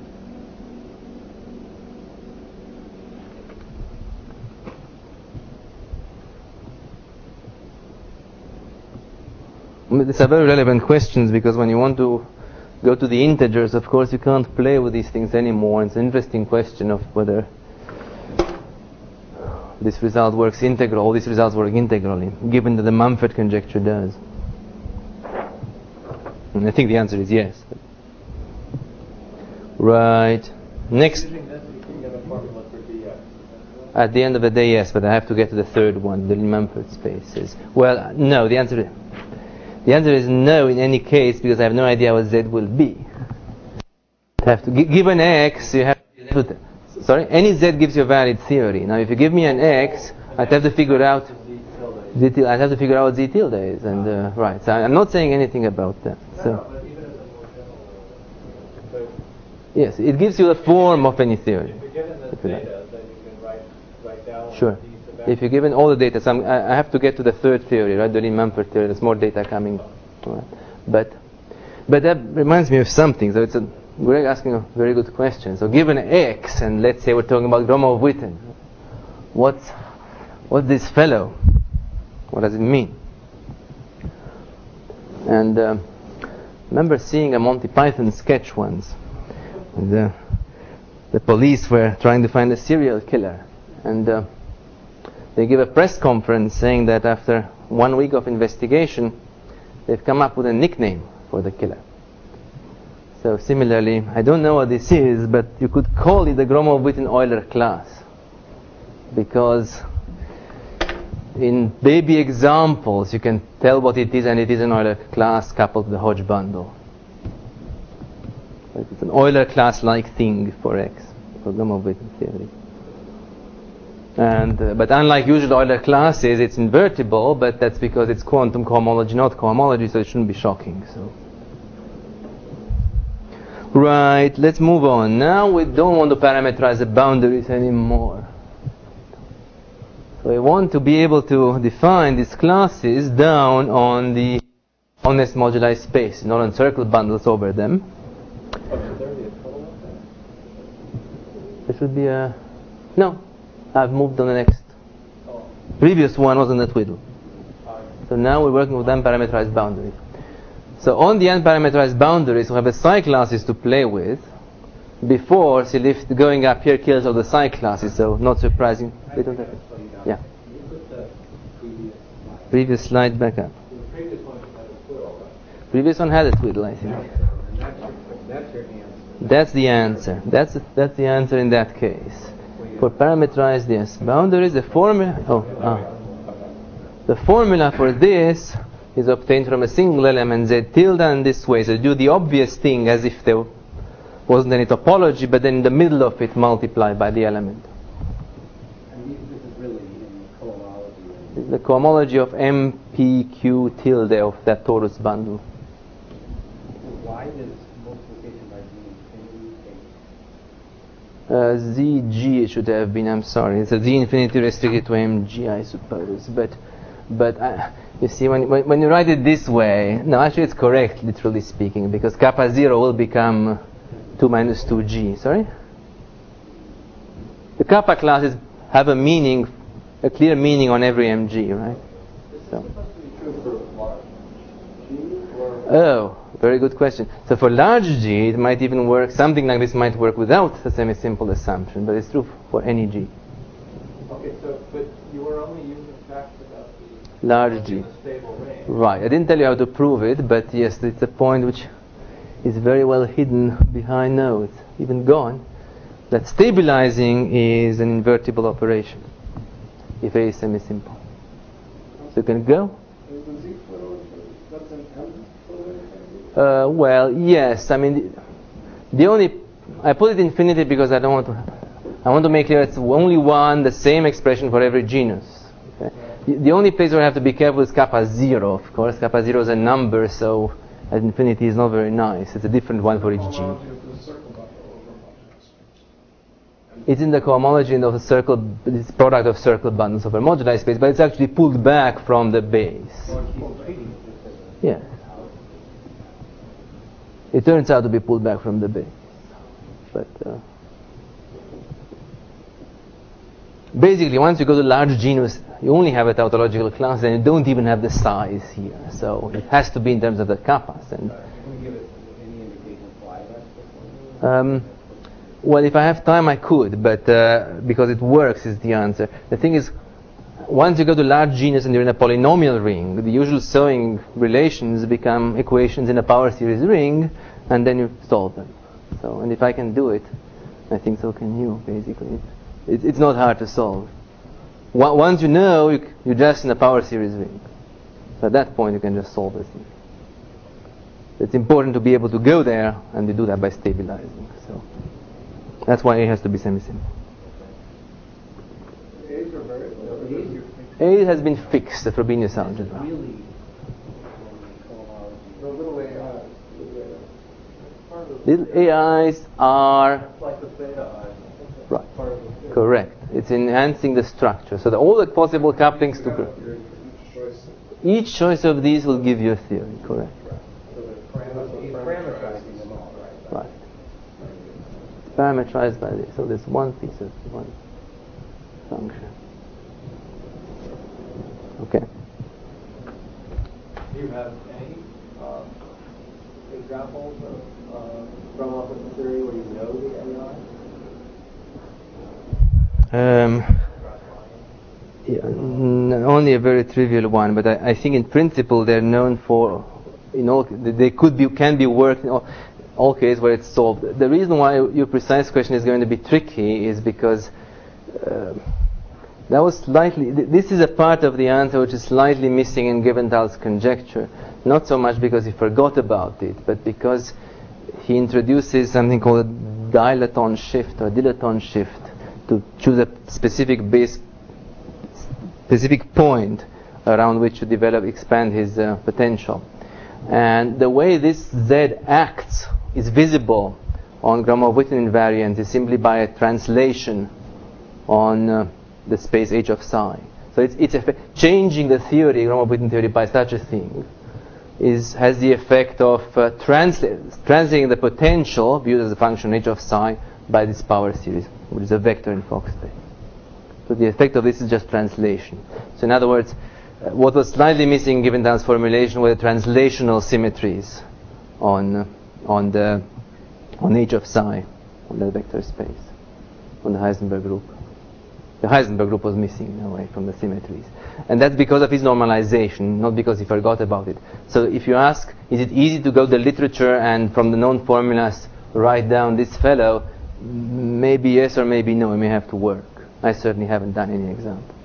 These are very relevant questions, because when you want to go to the integers, of course you can't play with these things anymore. It's an interesting question of whether this result works integral, all these results work integrally, given that the Mumford conjecture does. And I think the answer is yes. Right. Next. At the end of the day, yes, but I have to get to the third one, the Mumford spaces. Well, no, the answer is, the answer is no in any case, because I have no idea what Z will be. I have to, given X, you have to, sorry, any Z gives you a valid theory. Now, if you give me an X, I'd have to figure out Z tilde. I'd have to figure out what Z tilde is, and uh, right. So I'm not saying anything about that. So yes, it gives you the form of any theory. If you're given this data, then you can write write down. Sure. If you're given all the data, so I'm, I have to get to the third theory, right? The Riemann-Mumford theory. There's more data coming, right? but but that reminds me of something. So it's a Greg asking a very good question. So given X, and let's say we're talking about Gromov-Witten, what's what's this fellow? What does it mean? And uh, I remember seeing a Monty Python sketch once. The the police were trying to find a serial killer, and uh, they give a press conference saying that after one week of investigation, they've come up with a nickname for the killer. So similarly, I don't know what this is, but you could call it the Gromov-Witten-Euler class, because in baby examples you can tell what it is, and it is an Euler class coupled to the Hodge bundle. It's an Euler class-like thing for X, for Gromov-Witten theory. And, uh, but unlike usual Euler classes, it's invertible, but that's because it's quantum cohomology, not cohomology, so it shouldn't be shocking. So, right, let's move on. Now we don't want to parameterize the boundaries anymore. So we want to be able to define these classes down on the honest moduli space, not on circle bundles over them. There should be a... No. I've moved on the next. Oh. Previous one was on the twiddle. Oh. So now we're working with unparameterized boundaries. So on the unparameterized boundaries, we have the psi classes to play with. Before, see, lift going up here kills all the psi classes, so not surprising. They don't have it. Yeah. Previous slide back up. The previous one had a twiddle, right? Previous one had a twiddle, I think. That's your answer. That's the answer. That's that's the answer in that case. For parameterized, yes, boundaries, the formula, oh, ah. The formula for this is obtained from a single element Z tilde in this way. So do the obvious thing as if there wasn't any topology, but then in the middle of it multiply by the element. And this is really in cohomology. It's the cohomology of M P Q tilde of that torus bundle. Why does multiplication by Z infinity take? Uh, Z G it should have been, I'm sorry. So Z infinity restricted to M G, I suppose. But but uh, you see, when, when when you write it this way, no, actually it's correct, literally speaking, because kappa zero will become two minus two G. Sorry? The kappa classes have a meaning, a clear meaning on every M G, right? So. Oh, very good question. So for large G, it might even work, something like this might work without a semi-simple assumption, but it's true for any G. Okay, so, but you were only using facts about the Large G. in a stable range. Right. I didn't tell you how to prove it, but yes, it's a point which is very well hidden behind nodes, even gone, that stabilizing is an invertible operation if A is semi-simple. So you can go. Uh, well, yes. I mean, the, the only I put it infinity because I don't want to. I want to make clear it's only one, the same expression for every genus. Okay? The, the only place where I have to be careful is kappa zero. Of course, kappa zero is a number, so at infinity is not very nice. It's a different one for each G. It's in the cohomology of the circle, this product of circle bundles over moduli space, but it's actually pulled back from the base. Yeah. It turns out to be pulled back from the base. But uh, basically, once you go to large genus, you only have a tautological class, and you don't even have the size here. So it has to be in terms of the kappas. And Can you give us any indication why that's the um, well, if I have time, I could, but uh, because it works is the answer. The thing is, once you go to large genus and you're in a polynomial ring, the usual sewing relations become equations in a power series ring, and then you solve them. So, and if I can do it, I think so can you, basically. It, it's not hard to solve. Once you know, you, you're just in a power series ring. So at that point, you can just solve this thing. It's important to be able to go there, and we do that by stabilizing. So that's why A has to be semi-simple. A has been fixed, the Frobenius algebra. really the little A I? Little A Is are Like the theta I. right. Correct. It's enhancing the structure. So the, all the possible couplings to each choice of these will give you a theory. Correct. So the parameterizing them all, right? Right. It's parametrized by this. So there's one piece of one function. Okay. Do you have any uh, examples of uh, Gromov theory where you know the A I? Um, yeah, n- only a very trivial one, but I, I think in principle they're known for, in all, they could be, can be worked in all, all cases where it's solved. The reason why your precise question is going to be tricky is because uh, that was slightly, th- this is a part of the answer which is slightly missing in Gewenthal's conjecture. Not so much because he forgot about it, but because he introduces something called a dilaton shift or dilaton shift to choose a specific base, specific point around which to develop, expand his uh, potential. And the way this Z acts is visible on Gromov-Witten invariant is simply by a translation on uh, the space H of psi. So it's, it's effect, changing the theory, Gromov-Witten theory, by such a thing is has the effect of uh, transla- translating the potential viewed as a function H of psi by this power series, which is a vector in Fock space. So the effect of this is just translation. So in other words, uh, what was slightly missing given Gewenthal's formulation were the translational symmetries on uh, on the on H of psi on the vector space on the Heisenberg group. The Heisenberg group was missing in a way from the symmetries, and that's because of his normalization, not because he forgot about it. So if you ask, is it easy to go to the literature and from the known formulas write down this fellow? Maybe yes or maybe no. We may have to work. I certainly haven't done any example.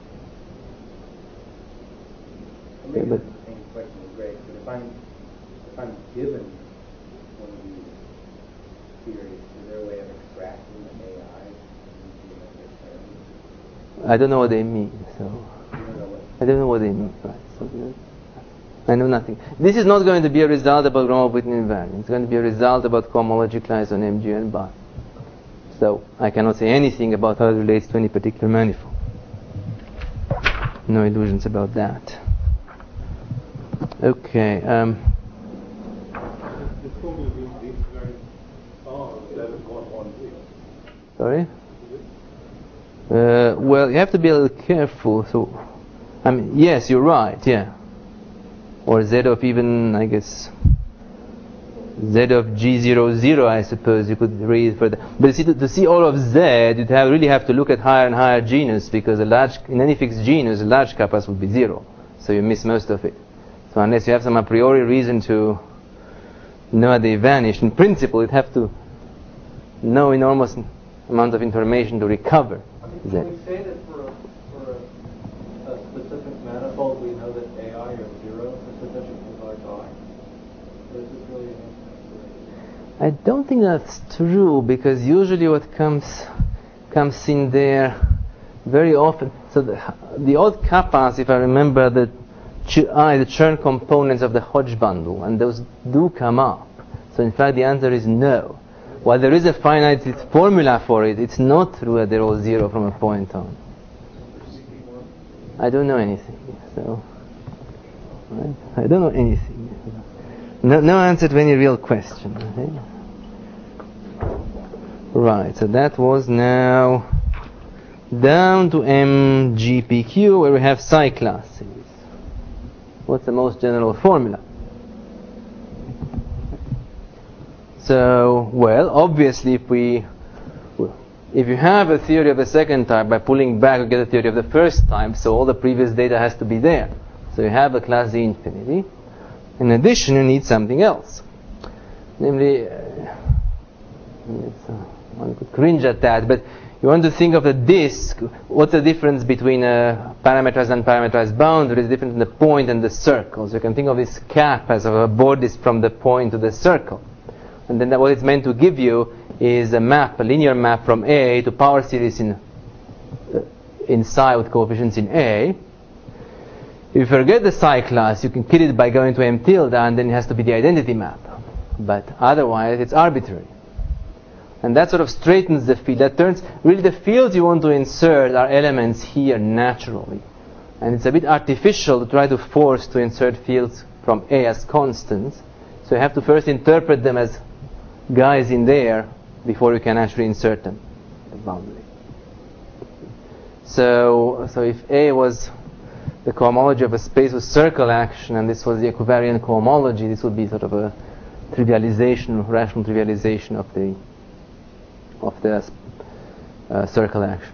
Maybe the same question is great, but if I'm if I'm given one of these theories, is there a way of extracting the A I into geometric terms? I don't know what they mean. So You don't know what I don't know what they mean. Right. So, I know nothing. This is not going to be a result about Gromov-Witten invariant. It's going to be a result about cohomology class on M G N bar. So I cannot say anything about how it relates to any particular manifold. No illusions about that. Okay. Um, It's going to be the invariant R instead of one one zero. sorry? Uh, well, you have to be a little careful. So, I mean, yes, you're right. Yeah. Or Z of even, I guess, Z of G zero zero, I suppose you could read further. But see, to, to see all of Z, you'd have, really have to look at higher and higher genus, because a large, in any fixed genus, a large kappas would be zero. So you miss most of it. So unless you have some a priori reason to know they vanish, in principle, you'd have to know enormous amount of information to recover Z. Can we say that for a, for a, a specific manifold, we know that A I or zero is sufficient for large I? Or is this really an infinite? I don't think that's true, because usually what comes comes in there very often. So the, the odd kappas, if I remember, the ch I, the Chern components of the Hodge bundle, and those do come up. So in fact, the answer is no. While there is a finite formula for it, it's not true that they're all zero from a point on. I don't know anything, so right? I don't know anything. No, no answer to any real question. Okay? Right, so that was now down to M G P Q, where we have psi classes. What's the most general formula? So, well, obviously, if we, if you have a theory of the second type, by pulling back, you get a theory of the first type. So all the previous data has to be there. So you have a class Z infinity. In addition, you need something else, namely, uh, it's, uh, one could cringe at that, but you want to think of the disk. What's the difference between a parameterized and unparameterized boundary? Is different in the point and the circle. So you can think of this cap as a bordis from the point to the circle. And then what it's meant to give you is a map, a linear map from A to power series in uh, in psi with coefficients in A. If you forget the psi class, you can kill it by going to M tilde, and then it has to be the identity map. But otherwise, it's arbitrary. And that sort of straightens the field. That turns, really the fields you want to insert are elements here naturally. And it's a bit artificial to try to force to insert fields from A as constants. So you have to first interpret them as guys in there before you can actually insert them the boundary. So, so if A was the cohomology of a space with circle action, and this was the equivariant cohomology, this would be sort of a trivialization, rational trivialization of the of the uh, circle action.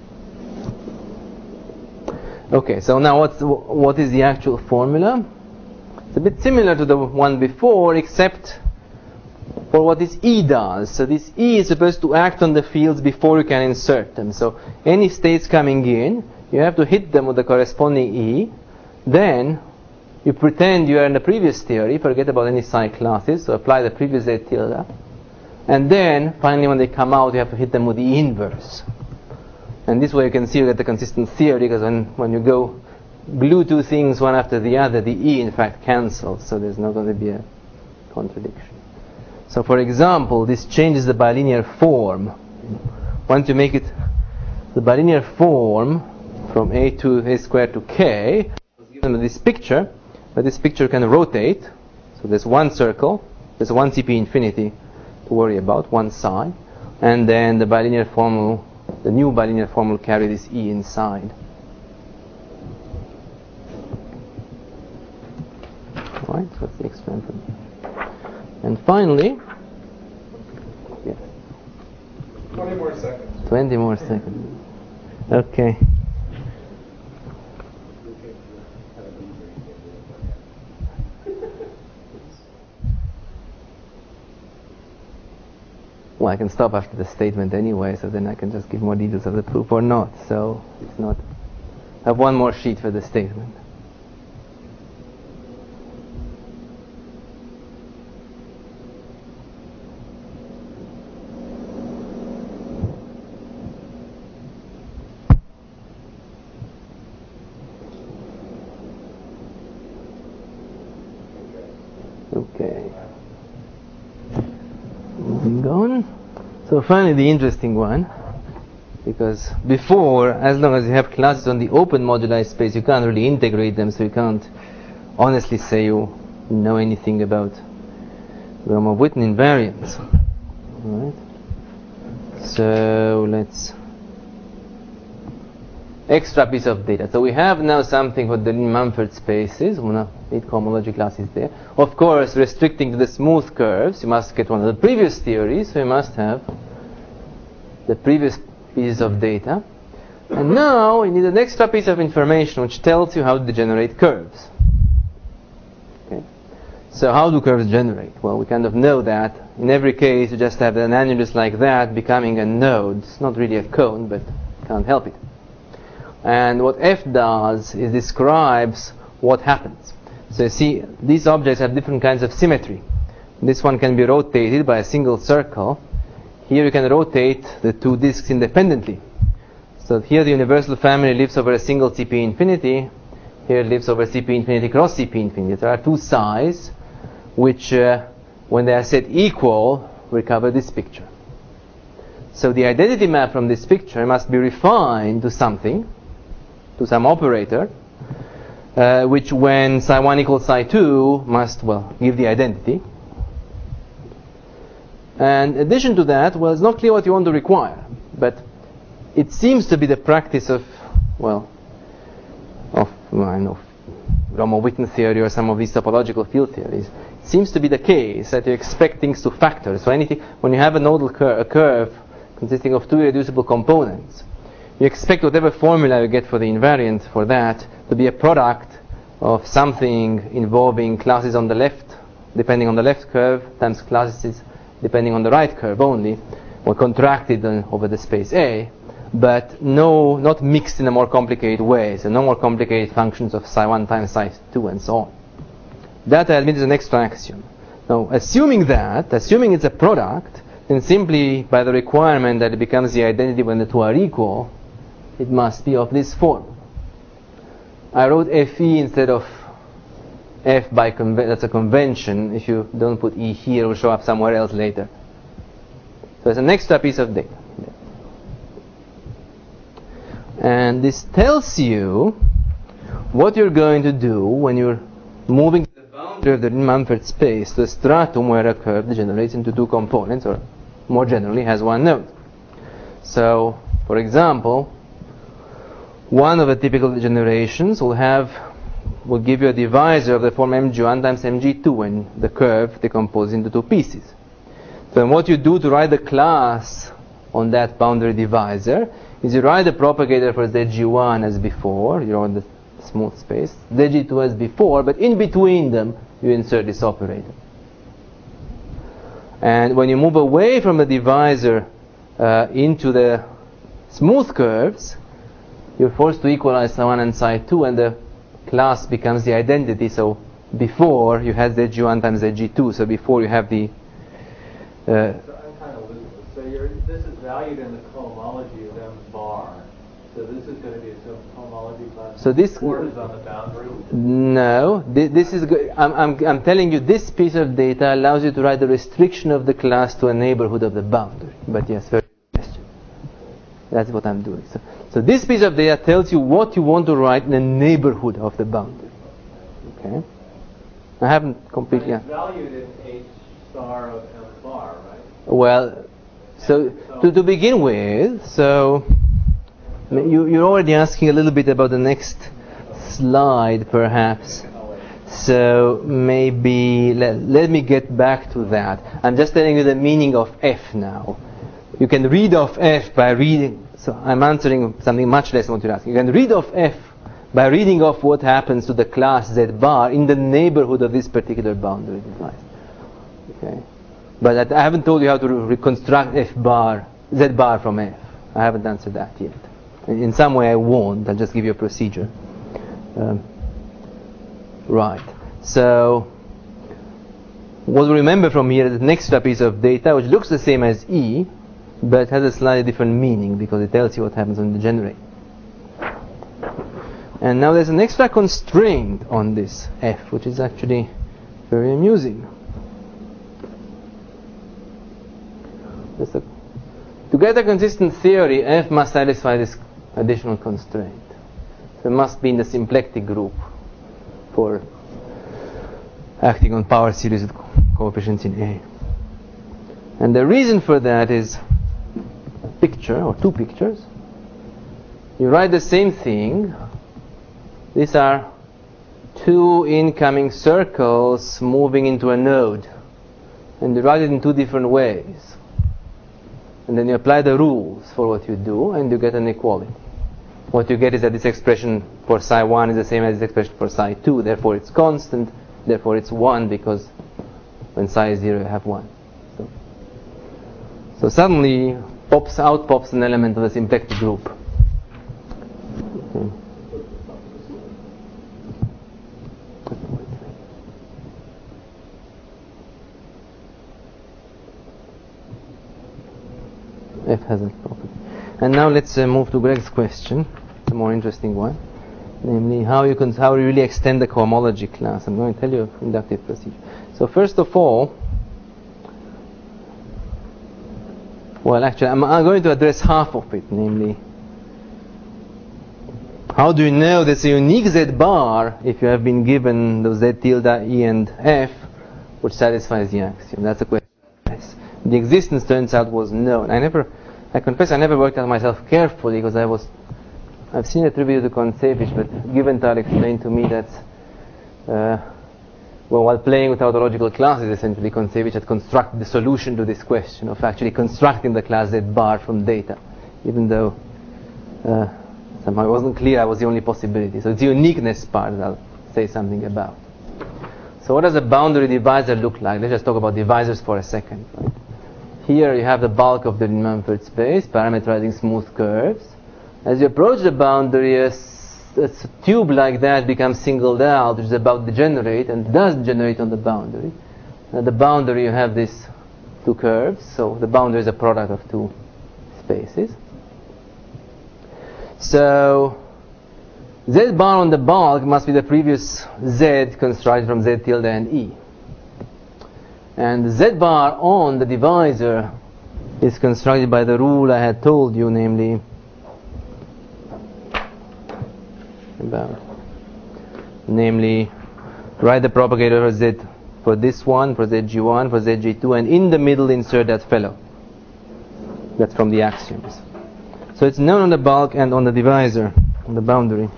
Okay, so now what's what is the actual formula? It's a bit similar to the one before, except for what this E does. So this E is supposed to act on the fields before you can insert them. So any states coming in, you have to hit them with the corresponding E. Then you pretend you are in the previous theory, forget about any psi classes, so apply the previous Z tilde. And then, finally, when they come out, you have to hit them with the E inverse. And this way you can see you get the consistent theory, because when, when you go glue two things one after the other, the E, in fact, cancels, so there's not going to be a contradiction. So, for example, this changes the bilinear form. Once you make it the bilinear form from A to A squared to K, given this picture, but this picture can rotate. So there's one circle, there's one C P infinity to worry about, one psi, and then the bilinear form will, the new bilinear form will carry this E inside. Alright, so that's the experiment. And finally, yes. Twenty more seconds. twenty more seconds. Okay. Well, I can stop after the statement anyway, so then I can just give more details of the proof or not. So it's not. I have one more sheet for the statement. So finally the interesting one, because before, as long as you have classes on the open moduli space, you can't really integrate them, so you can't honestly say you know anything about Gromov-Witten invariants. Right? So let's extra piece of data. So we have now something for the Mumford spaces. We now need cohomology classes there. Of course, restricting to the smooth curves, you must get one of the previous theories, so you must have the previous pieces of data. And now you need an extra piece of information which tells you how to generate curves. Okay. So how do curves generate? Well, we kind of know that. In every case, you just have an annulus like that becoming a node. It's not really a cone, but can't help it. And what F does is describes what happens. So you see, these objects have different kinds of symmetry. This one can be rotated by a single circle. Here you can rotate the two disks independently. So here the universal family lives over a single C P infinity. Here it lives over C P infinity cross C P infinity. There are two psis which, uh, when they are set equal, recover this picture. So the identity map from this picture must be refined to something, to some operator, uh, which when psi one equals psi two must, well, give the identity. And in addition to that, well, it's not clear what you want to require, but it seems to be the practice of, well, of, well, I know, Gromov-Witten theory or some of these topological field theories. It seems to be the case that you expect things to factor. So anything, when you have a nodal cur- a curve consisting of two irreducible components, you expect whatever formula you get for the invariant for that to be a product of something involving classes on the left, depending on the left curve, times classes depending on the right curve only, or contracted over the space A, but no, not mixed in a more complicated way, so no more complicated functions of psi one times psi two and so on. That I admit is an extra axiom. Now, assuming that, assuming it's a product, then simply by the requirement that it becomes the identity when the two are equal, it must be of this form. I wrote F E instead of F by conven- that's a convention. If you don't put E here, it will show up somewhere else later. So it's an extra piece of data. And this tells you what you're going to do when you're moving the boundary of the Mumford space to a stratum where a curve degenerates into two components, or more generally has one node. So, for example, one of the typical degenerations will have will give you a divisor of the form M G one times M G two when the curve decomposes into two pieces. So then what you do to write the class on that boundary divisor is you write the propagator for Z G one as before, you're on the smooth space, Z G two as before, but in between them you insert this operator. And when you move away from the divisor uh, into the smooth curves, you're forced to equalize psi one and psi two, and the class becomes the identity. So before you had Z G one times Z G two, so before you have the uh, So I'm kind of losing this. So you're, this is valued in the cohomology of M bar. So this is going to be some cohomology class. So this Four is on the boundary. No, this, this is. Go- I'm, I'm I'm telling you, this piece of data allows you to write the restriction of the class to a neighborhood of the boundary. But yes, very good question. That's what I'm doing. So, so this piece of data tells you what you want to write in the neighborhood of the boundary. Okay. I haven't completely. And it's valued in H star of M bar, right? Well, so to, to begin with, so you, you're already asking a little bit about the next slide, perhaps. So maybe let, let me get back to that. I'm just telling you the meaning of F now. You can read off F by reading. So I'm answering something much less than what you're asking. You can read off F by reading off what happens to the class Z bar in the neighborhood of this particular boundary device. Okay. But I haven't told you how to re- reconstruct F bar, Z bar from F. I haven't answered that yet. In some way I won't. I'll just give you a procedure. Um, right. So, what we remember from here is the next piece of data, which looks the same as E, but has a slightly different meaning because it tells you what happens when you degenerate. And now there's an extra constraint on this F, which is actually very amusing. Just a To get a consistent theory, F must satisfy this additional constraint. So it must be in the symplectic group for acting on power series with coefficients in A. And the reason for that is a picture, or two pictures. You write the same thing. These are two incoming circles moving into a node. And you write it in two different ways. And then you apply the rules for what you do, and you get an equality. What you get is that this expression for psi one is the same as this expression for psi two. Therefore it's constant. Therefore it's one, because when psi is zero you have one. So, so suddenly pops out pops an element of the symplectic group. Okay. F has that property. And now let's uh, move to Greg's question, the more interesting one, namely how you can how you really extend the cohomology class. I'm going to tell you inductive procedure. So first of all, well, actually, I'm, I'm going to address half of it, namely, how do you know there's a unique Z bar if you have been given those Z tilde, E, and F, which satisfies the axiom? That's a question. The existence turns out was known. I never, I confess, I never worked out myself carefully because I was, I've seen a tribute to Kontsevich, but Giventhal explained to me that, uh, well, while playing with tautological classes, essentially, Kontsevich had constructed the solution to this question of actually constructing the class Z bar from data, even though uh, somehow it wasn't clear I was the only possibility. So it's the uniqueness part that I'll say something about. So what does a boundary divisor look like? Let's just talk about divisors for a second. Right? Here you have the bulk of the Mumford space, parameterizing smooth curves. As you approach the boundary, a, a tube like that becomes singled out, which is about to degenerate, and does degenerate on the boundary. At the boundary you have these two curves, so the boundary is a product of two spaces. So Z bar on the bulk must be the previous Z constructed from Z tilde and E. And the Z bar on the divisor is constructed by the rule I had told you, namely about namely write the propagator for Z for this one, for Z G one, for Z G two, and in the middle insert that fellow. That's from the axioms. So it's known on the bulk and on the divisor, on the boundary.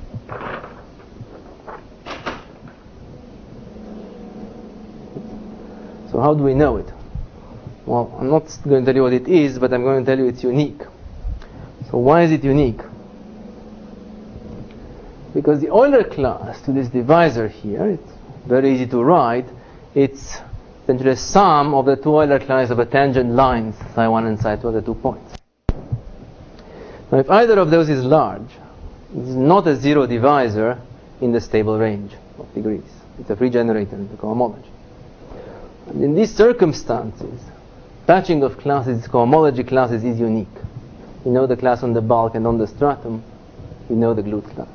So how do we know it? Well, I'm not going to tell you what it is, but I'm going to tell you it's unique. So why is it unique? Because the Euler class to this divisor here, it's very easy to write, it's essentially a sum of the two Euler classes of a tangent lines, psi one and psi two are the two points. Now if either of those is large, it's not a zero divisor in the stable range of degrees. It's a free generator in the cohomology. And in these circumstances, patching of classes, cohomology classes, is unique. You know the class on the bulk and on the stratum, you know the glued class.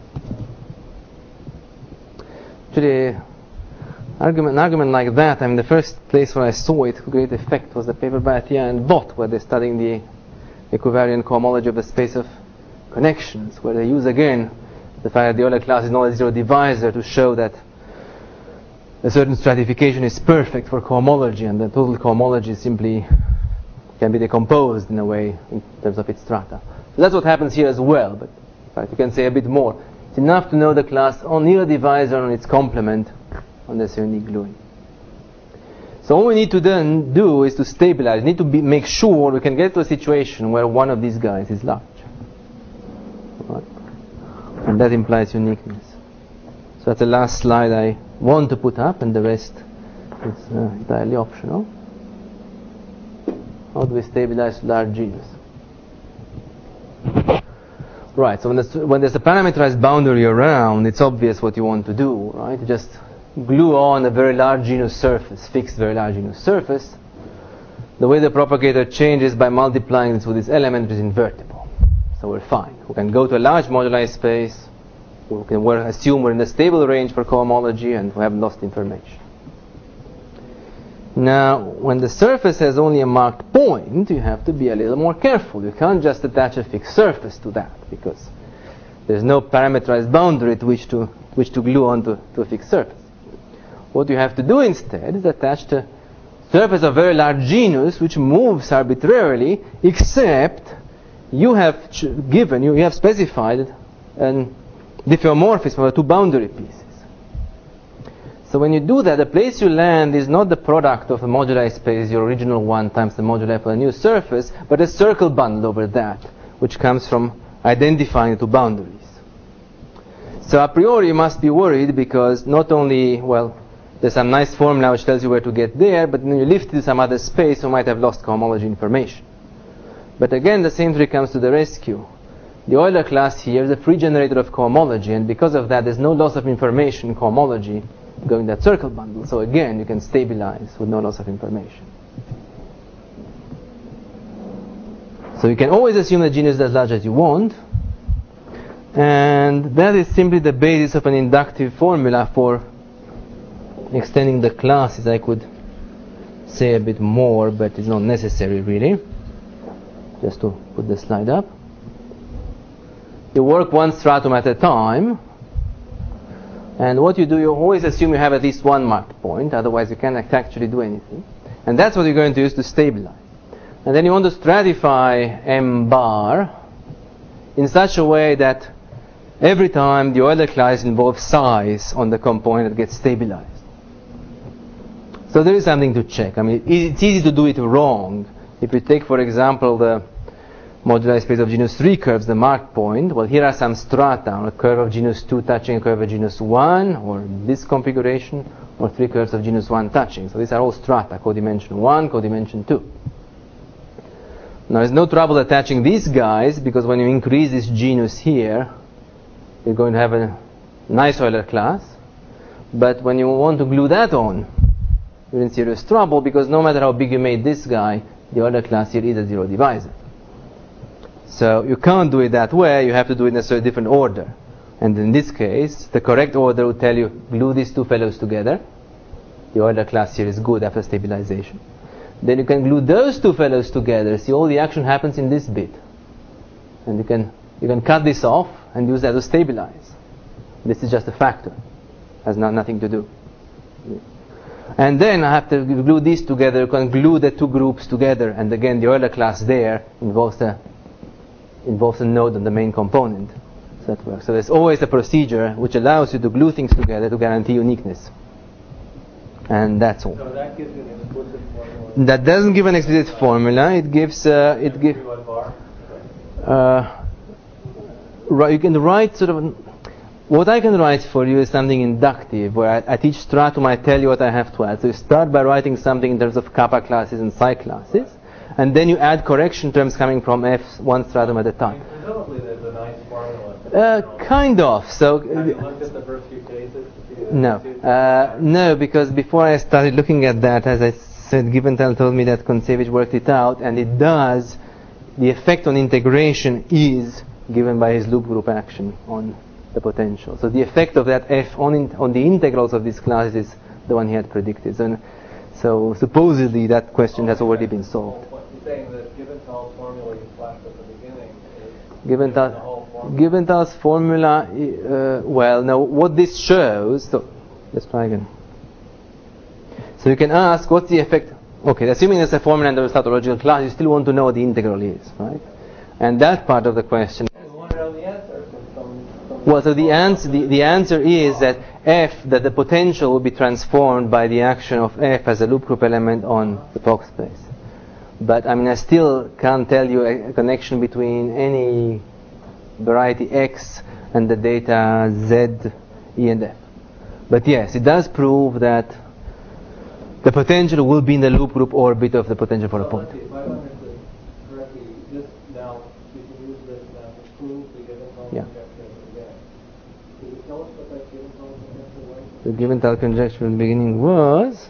Actually, argument, an argument like that, I mean, the first place where I saw it with great effect was the paper by Atiyah and Bott, where they're studying the equivariant cohomology of the space of connections, where they use again the fact that the Euler class is not a zero divisor to show that a certain stratification is perfect for cohomology, and the total cohomology simply can be decomposed in a way in terms of its strata. So that's what happens here as well, but in fact you can say a bit more. It's enough to know the class on either divisor on its complement on the unique gluing. So all we need to then do is to stabilize. We need to be, make sure we can get to a situation where one of these guys is large. Right. And that implies uniqueness. So that's the last slide I want to put up, and the rest is uh, entirely optional. How do we stabilize large genus? Right, so when there's, when there's a parameterized boundary around, it's obvious what you want to do, right? You just glue on a very large genus surface, fixed very large genus surface. The way the propagator changes by multiplying this with this element is invertible. So we're fine. We can go to a large moduli space. We can we're, assume we're in the stable range for cohomology, and we haven't lost information. Now, when the surface has only a marked point, you have to be a little more careful. You can't just attach a fixed surface to that, because there's no parameterized boundary to which to, which to glue onto to a fixed surface. What you have to do instead is attach the surface of a very large genus which moves arbitrarily, except you have ch- given, you, you have specified an diffeomorphism of the two boundary pieces. So when you do that, the place you land is not the product of the moduli space, your original one, times the moduli for a new surface, but a circle bundle over that, which comes from identifying the two boundaries. So a priori you must be worried, because not only, well, there's some nice formula which tells you where to get there, but when you lift to some other space, you might have lost cohomology information. But again, the same trick comes to the rescue. The Euler class here is a free generator of cohomology, and because of that, there's no loss of information in cohomology going that circle bundle. So again, you can stabilize with no loss of information. So you can always assume the genus is as large as you want, and that is simply the basis of an inductive formula for extending the classes. I could say a bit more, but it's not necessary really. Just to put the slide up. You work one stratum at a time, and what you do, you always assume you have at least one marked point, otherwise you can't actually do anything. And that's what you're going to use to stabilize. And then you want to stratify M bar in such a way that every time the Euler class involves size on the component that gets stabilized. So there is something to check. I mean, it's easy to do it wrong. If you take, for example, the moduli space of genus three curves, the marked point, well, here are some strata on a curve of genus two touching a curve of genus one, or this configuration, or three curves of genus one touching. So these are all strata, codimension one, codimension two. Now, there's no trouble attaching these guys, because when you increase this genus here, you're going to have a nice Euler class. But when you want to glue that on, you're in serious trouble, because no matter how big you made this guy, the Euler class here is a zero divisor. So you can't do it that way, you have to do it in a sort of different order. And in this case, the correct order would tell you, glue these two fellows together. The Euler class here is good after stabilization. Then you can glue those two fellows together. See, all the action happens in this bit. And you can you can cut this off and use that to stabilize. This is just a factor. Has not, nothing to do. And then I have to glue these together. You can glue the two groups together. And again, the Euler class there involves the involves a node on the main component. So that works. So there's always a procedure which allows you to glue things together to guarantee uniqueness. And that's all. So that gives you an explicit formula. That doesn't give an explicit formula. It gives uh, it gives. Uh, right, you can write sort of. What I can write for you is something inductive, where I, at each stratum I tell you what I have to add. So you start by writing something in terms of kappa classes and psi classes, and then you add correction terms coming from F one stratum at a time. Presumably there's a nice formula. Uh, kind of. So. Have you looked at the first few cases? No, uh, no, because before I started looking at that, as I said, Giventhal told me that Kontsevich worked it out, and it does. The effect on integration is given by his loop group action on the potential. So the effect of that F on in, on the integrals of these classes is the one he had predicted. So, so supposedly that question has already been solved. Well, you're saying that Giventhal's formula you flashed at the beginning is Giventhal, the whole formula? Giventhal's formula, uh, well, now what this shows, so let's try again. So you can ask, what's the effect? Okay, assuming there's a formula under a tautological class, you still want to know what the integral is, right? And that part of the question. You want to know the answer from some, some Well, so the answer, the, the answer is that F, that the potential will be transformed by the action of F as a loop group element on the Fock space. But I mean, I still can't tell you a, a connection between any variety X and the data Z, E, and F. But yes, it does prove that the potential will be in the loop group orbit of the potential for a point. If I understood correctly, this now, you can use this now to prove the Giventhal Yeah. conjecture again. Could you tell us what that Giventhal conjecture was? The Giventhal conjecture in the beginning was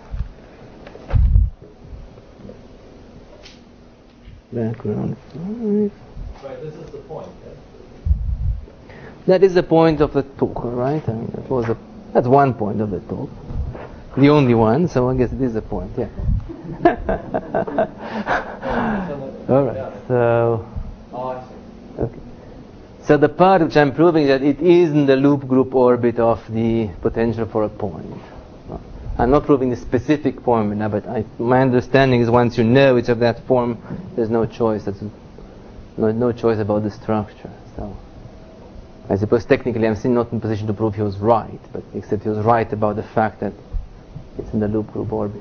background five. Right, this is the point, yes? That is the point of the talk, right? I mean, that was a, that's one point of the talk. The only one, so I guess it is a point, yeah. All right. So. Oh, I see. Okay. So the part which I'm proving is that it is in the loop group orbit of the potential for a point. I'm not proving the specific formula, but I, my understanding is once you know it's of that form, there's no choice. That's no, no choice about the structure. So I suppose technically I'm still not in position to prove he was right, but except he was right about the fact that it's in the loop group orbit.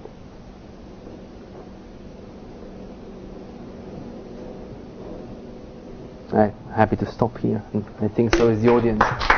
I'm happy to stop here, and I think so is the audience.